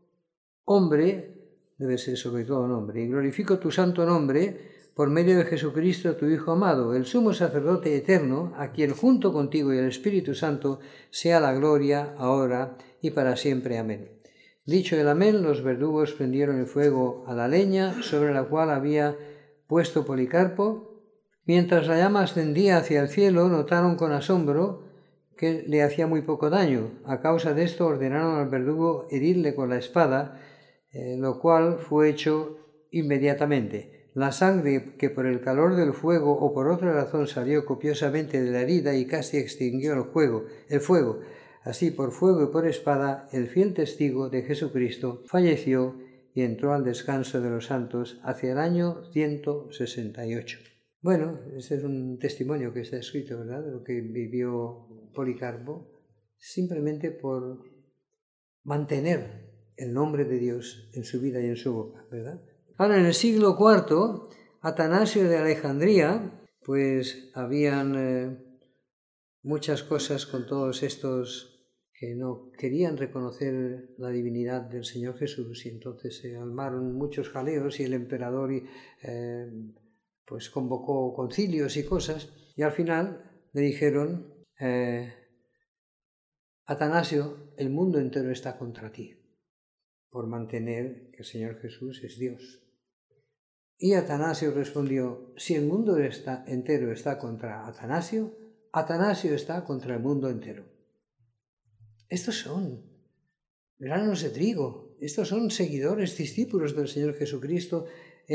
hombre, debe ser sobre todo nombre, y glorifico tu santo nombre por medio de Jesucristo, tu Hijo amado, el sumo sacerdote eterno, a quien junto contigo y el Espíritu Santo sea la gloria, ahora y para siempre. Amén. Dicho el amén, los verdugos prendieron el fuego a la leña sobre la cual había puesto Policarpo. Mientras la llama ascendía hacia el cielo, notaron con asombro que le hacía muy poco daño. A causa de esto ordenaron al verdugo herirle con la espada, lo cual fue hecho inmediatamente. La sangre, que por el calor del fuego o por otra razón salió copiosamente de la herida y casi extinguió el fuego. Así, por fuego y por espada, el fiel testigo de Jesucristo falleció y entró al descanso de los santos hacia el año 168. Bueno, este es un testimonio que está escrito, ¿verdad?, de lo que vivió Policarpo, simplemente por mantener el nombre de Dios en su vida y en su boca, ¿verdad? Ahora, en el siglo IV, Atanasio de Alejandría, pues habían muchas cosas con todos estos que no querían reconocer la divinidad del Señor Jesús, y entonces se armaron muchos jaleos y el emperador pues convocó concilios y cosas, y al final le dijeron: Atanasio, el mundo entero está contra ti por mantener que el Señor Jesús es Dios. Y Atanasio respondió: si el mundo entero está contra Atanasio, Atanasio está contra el mundo entero. Estos son granos de trigo, estos son seguidores, discípulos del Señor Jesucristo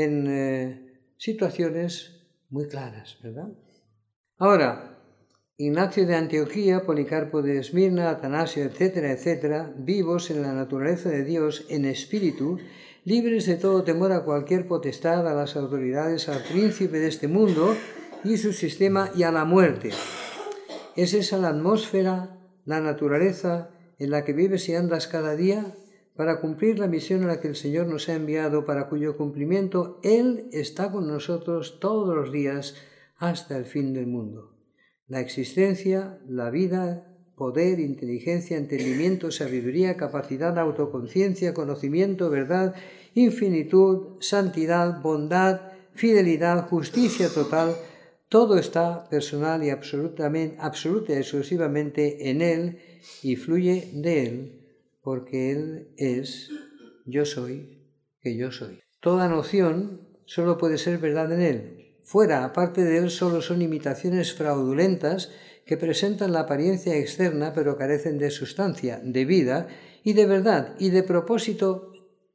en situaciones muy claras, ¿verdad? Ahora, Ignacio de Antioquía, Policarpo de Esmirna, Atanasio, etcétera, etcétera, vivos en la naturaleza de Dios en espíritu, libres de todo temor a cualquier potestad, a las autoridades, al príncipe de este mundo y su sistema y a la muerte. ¿Es esa la atmósfera, la naturaleza en la que vives y andas cada día para cumplir la misión a la que el Señor nos ha enviado, para cuyo cumplimiento Él está con nosotros todos los días hasta el fin del mundo? La existencia, la vida, poder, inteligencia, entendimiento, sabiduría, capacidad, autoconciencia, conocimiento, verdad, infinitud, santidad, bondad, fidelidad, justicia total, todo está personal y absoluta y exclusivamente en Él y fluye de Él, porque Él es yo soy, que yo soy. Toda noción solo puede ser verdad en Él. Fuera, aparte de Él, solo son imitaciones fraudulentas que presentan la apariencia externa pero carecen de sustancia, de vida y de verdad y de propósito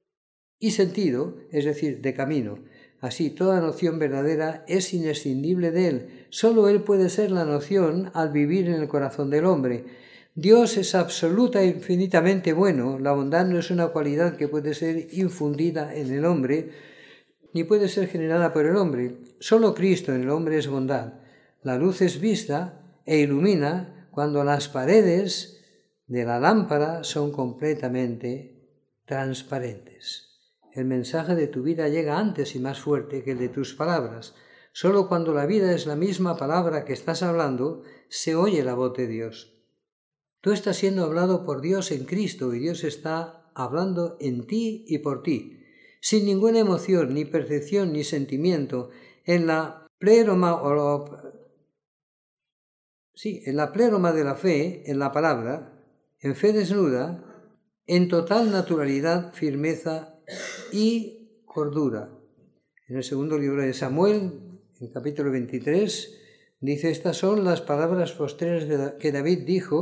y sentido, es decir, de camino. Así, toda noción verdadera es inescindible de Él. Solo Él puede ser la noción al vivir en el corazón del hombre. Dios es absoluta e infinitamente bueno. La bondad no es una cualidad que puede ser infundida en el hombre, ni puede ser generada por el hombre. Solo Cristo en el hombre es bondad. La luz es vista e ilumina cuando las paredes de la lámpara son completamente transparentes. El mensaje de tu vida llega antes y más fuerte que el de tus palabras. Solo cuando la vida es la misma palabra que estás hablando, se oye la voz de Dios. Tú estás siendo hablado por Dios en Cristo y Dios está hablando en ti y por ti, sin ninguna emoción, ni percepción, ni sentimiento, en la pléroma de la fe, en la palabra, en fe desnuda, en total naturalidad, firmeza y cordura. En el segundo libro de Samuel, en capítulo 23, dice: estas son las palabras postreras que David dijo.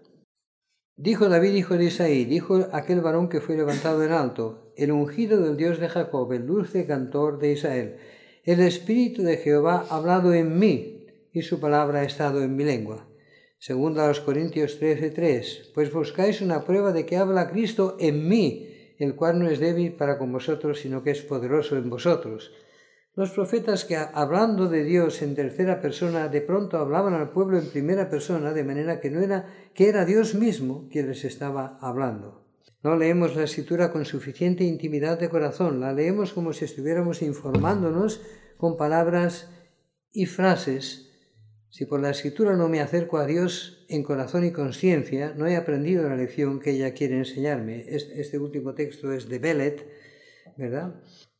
Dijo David, hijo de Isaí, dijo aquel varón que fue levantado en alto, el ungido del Dios de Jacob, el dulce cantor de Israel. El Espíritu de Jehová ha hablado en mí, y su palabra ha estado en mi lengua. Segunda a los Corintios 13:3, pues buscáis una prueba de que habla Cristo en mí, el cual no es débil para con vosotros, sino que es poderoso en vosotros. Los profetas que hablando de Dios en tercera persona, de pronto hablaban al pueblo en primera persona, de manera que era Dios mismo quien les estaba hablando. No leemos la Escritura con suficiente intimidad de corazón, la leemos como si estuviéramos informándonos con palabras y frases. Si por la Escritura no me acerco a Dios en corazón y conciencia, no he aprendido la lección que ella quiere enseñarme. Este último texto es de Bellet, ¿verdad?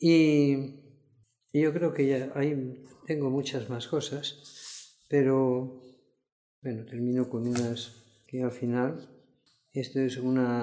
Y yo creo que ya ahí tengo muchas más cosas, pero bueno, termino con unas que al final. Esto es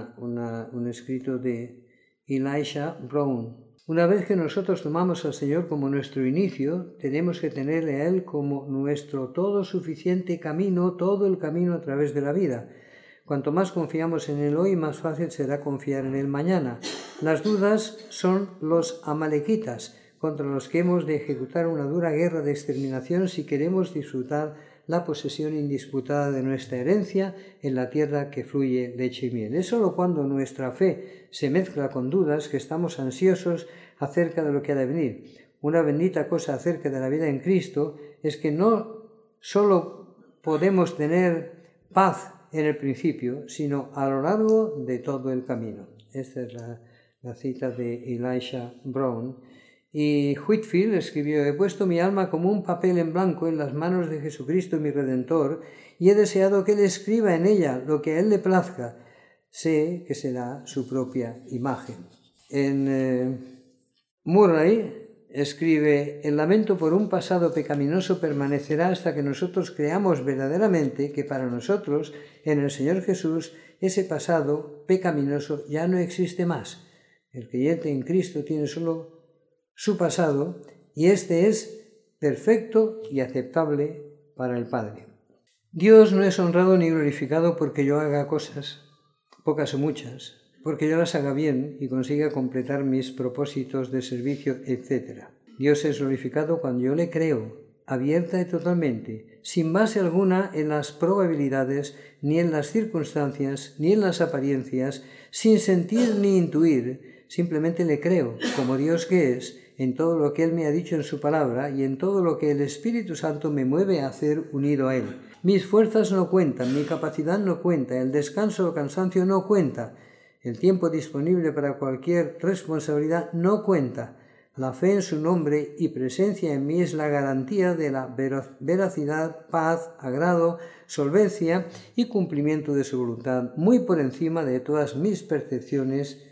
un escrito de Elisha Brown. Una vez que nosotros tomamos al Señor como nuestro inicio, tenemos que tenerle a Él como nuestro todo suficiente camino, todo el camino a través de la vida. Cuanto más confiamos en Él hoy, más fácil será confiar en Él mañana. Las dudas son los amalequitas, contra los que hemos de ejecutar una dura guerra de exterminación si queremos disfrutar la posesión indisputada de nuestra herencia en la tierra que fluye leche y miel. Es solo cuando nuestra fe se mezcla con dudas que estamos ansiosos acerca de lo que ha de venir. Una bendita cosa acerca de la vida en Cristo es que no solo podemos tener paz en el principio, sino a lo largo de todo el camino. Esta es la cita de Elisha Brown. Y Whitefield escribió: he puesto mi alma como un papel en blanco en las manos de Jesucristo mi Redentor, y he deseado que Él escriba en ella lo que a Él le plazca. Sé que será su propia imagen. Murray escribe: el lamento por un pasado pecaminoso permanecerá hasta que nosotros creamos verdaderamente que para nosotros, en el Señor Jesús, ese pasado pecaminoso ya no existe más. El creyente en Cristo tiene solo su pasado, y este es perfecto y aceptable para el Padre. Dios no es honrado ni glorificado porque yo haga cosas, pocas o muchas, porque yo las haga bien y consiga completar mis propósitos de servicio, etc. Dios es glorificado cuando yo le creo, abierta y totalmente, sin base alguna en las probabilidades, ni en las circunstancias, ni en las apariencias, sin sentir ni intuir, simplemente le creo, como Dios que es, en todo lo que Él me ha dicho en su palabra y en todo lo que el Espíritu Santo me mueve a hacer unido a Él. Mis fuerzas no cuentan, mi capacidad no cuenta, el descanso o cansancio no cuenta, el tiempo disponible para cualquier responsabilidad no cuenta. La fe en su nombre y presencia en mí es la garantía de la veracidad, paz, agrado, solvencia y cumplimiento de su voluntad, muy por encima de todas mis percepciones,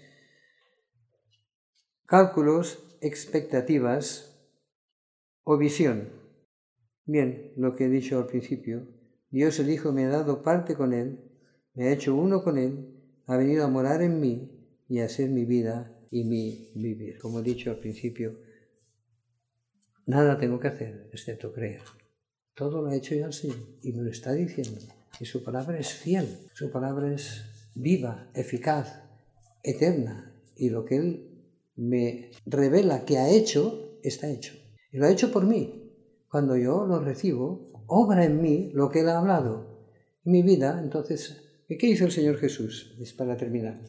cálculos, expectativas o visión. Bien, lo que he dicho al principio, Dios el Hijo me ha dado parte con Él, me ha hecho uno con Él, ha venido a morar en mí y a ser mi vida y mi vivir. Como he dicho al principio, nada tengo que hacer excepto creer. Todo lo ha hecho ya el Señor y me lo está diciendo. Y su palabra es fiel, su palabra es viva, eficaz, eterna. Y lo que Él me revela que ha hecho, está hecho. Y lo ha hecho por mí. Cuando yo lo recibo, obra en mí lo que Él ha hablado. En mi vida, entonces, ¿qué hizo el Señor Jesús? Es para terminar.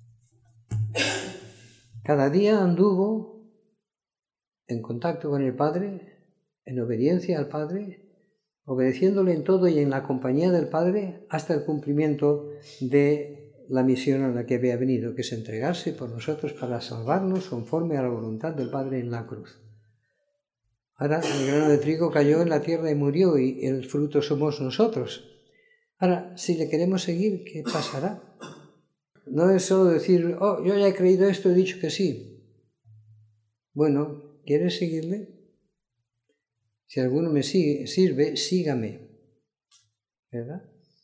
Cada día anduvo en contacto con el Padre, en obediencia al Padre, obedeciéndole en todo y en la compañía del Padre hasta el cumplimiento de la misión a la que había venido, que es entregarse por nosotros para salvarnos conforme a la voluntad del Padre en la cruz. Ahora el grano de trigo cayó en la tierra y murió y el fruto somos nosotros. Ahora, si le queremos seguir, ¿qué pasará? No es solo decir, oh, yo ya he creído esto, he dicho que sí. Bueno, ¿quieres seguirle? Si alguno me sirve, sígame. ¿Verdad?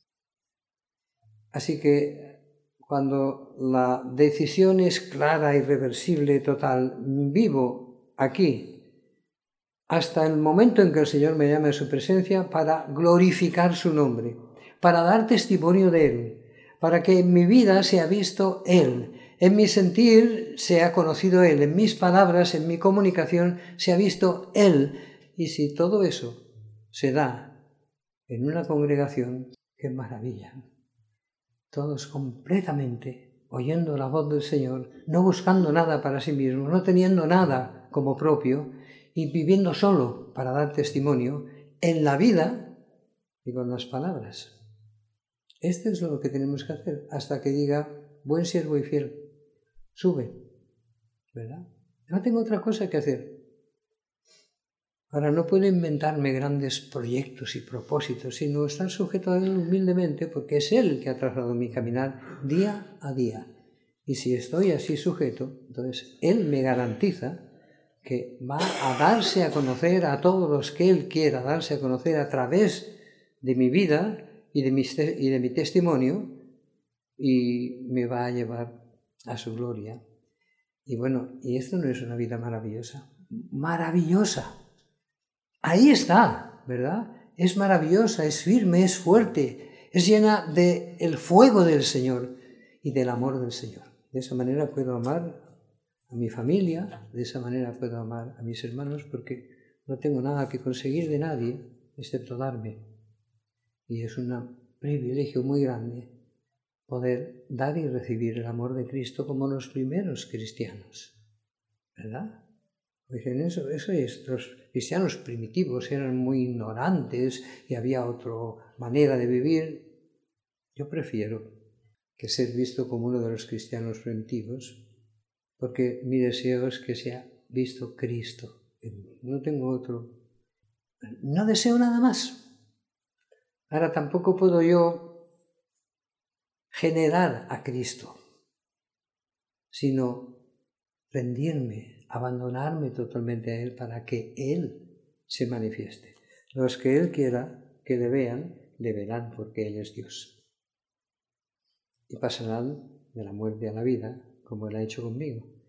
Así que cuando la decisión es clara, irreversible, total, vivo aquí hasta el momento en que el Señor me llame a su presencia para glorificar su nombre, para dar testimonio de Él, para que en mi vida se ha visto Él, en mi sentir se ha conocido Él, en mis palabras, en mi comunicación se ha visto Él. Y si todo eso se da en una congregación, ¡qué maravilla! Todos completamente oyendo la voz del Señor, no buscando nada para sí mismos, no teniendo nada como propio y viviendo solo para dar testimonio en la vida y con las palabras. Esto es lo que tenemos que hacer hasta que diga, buen siervo y fiel, sube, ¿verdad? No tengo otra cosa que hacer. Ahora, no puedo inventarme grandes proyectos y propósitos, sino estar sujeto a Él humildemente, porque es Él el que ha trazado mi caminar día a día. Y si estoy así sujeto, entonces Él me garantiza que va a darse a conocer a todos los que Él quiera darse a conocer a través de mi vida y de mi testimonio, y me va a llevar a su gloria. Y bueno, ¿y esto no es una vida maravillosa? ¡Maravillosa! Ahí está, ¿verdad? Es maravillosa, es firme, es fuerte, es llena del fuego del Señor y del amor del Señor. De esa manera puedo amar a mi familia, de esa manera puedo amar a mis hermanos, porque no tengo nada que conseguir de nadie excepto darme. Y es un privilegio muy grande poder dar y recibir el amor de Cristo como los primeros cristianos, ¿verdad? Dicen eso es, los cristianos primitivos eran muy ignorantes y había otra manera de vivir. Yo prefiero que ser visto como uno de los cristianos primitivos, porque mi deseo es que sea visto Cristo en mí. No tengo otro. No deseo nada más. Ahora tampoco puedo yo generar a Cristo, sino rendirme, abandonarme totalmente a Él para que Él se manifieste. Los que Él quiera que le verán porque Él es Dios. Y pasarán de la muerte a la vida, como Él ha hecho conmigo.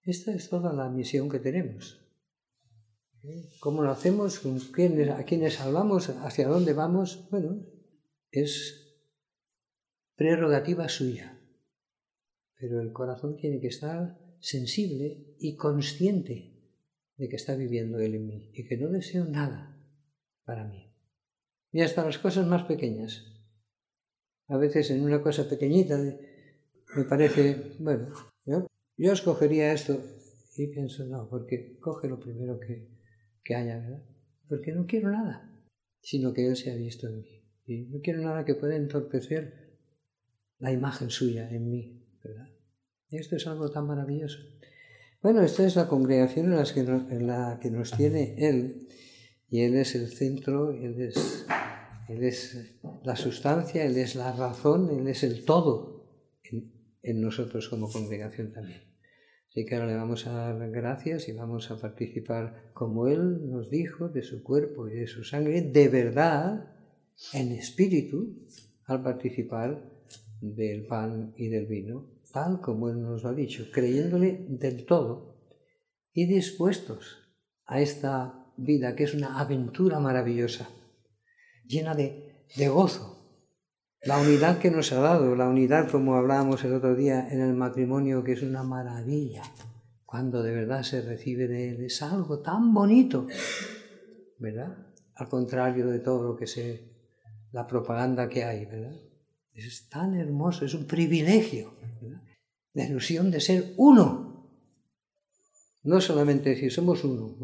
Esta es toda la misión que tenemos. ¿Cómo lo hacemos? ¿A quiénes hablamos? ¿Hacia dónde vamos? Bueno, es prerrogativa suya. Pero el corazón tiene que estar sensible y consciente de que está viviendo Él en mí y que no deseo nada para mí. Y hasta las cosas más pequeñas. A veces en una cosa pequeñita me parece, bueno, yo escogería esto y pienso, no, porque coge lo primero que haya, ¿verdad? Porque no quiero nada, sino que Él se ha visto en mí. Y no quiero nada que pueda entorpecer la imagen suya en mí, ¿verdad? Y esto es algo tan maravilloso. Bueno, esta es la congregación en la que nos tiene Él, y Él es el centro, Él es la sustancia, Él es la razón, Él es el todo en nosotros como congregación también. Así que ahora le vamos a dar gracias y vamos a participar como Él nos dijo, de su cuerpo y de su sangre, de verdad, en espíritu, al participar del pan y del vino, tal como Él nos lo ha dicho, creyéndole del todo y dispuestos a esta vida que es una aventura maravillosa, llena de gozo. La unidad que nos ha dado, la unidad como hablábamos el otro día en el matrimonio, que es una maravilla, cuando de verdad se recibe de Él, es algo tan bonito, ¿verdad? Al contrario de todo lo que la propaganda que hay, ¿verdad? Es tan hermoso, es un privilegio, ¿verdad? La ilusión de ser uno. No solamente decir somos uno,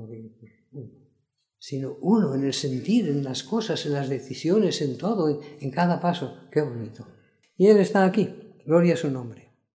sino uno en el sentir, en las cosas, en las decisiones, en todo, en cada paso. ¡Qué bonito! Y Él está aquí, gloria a su nombre.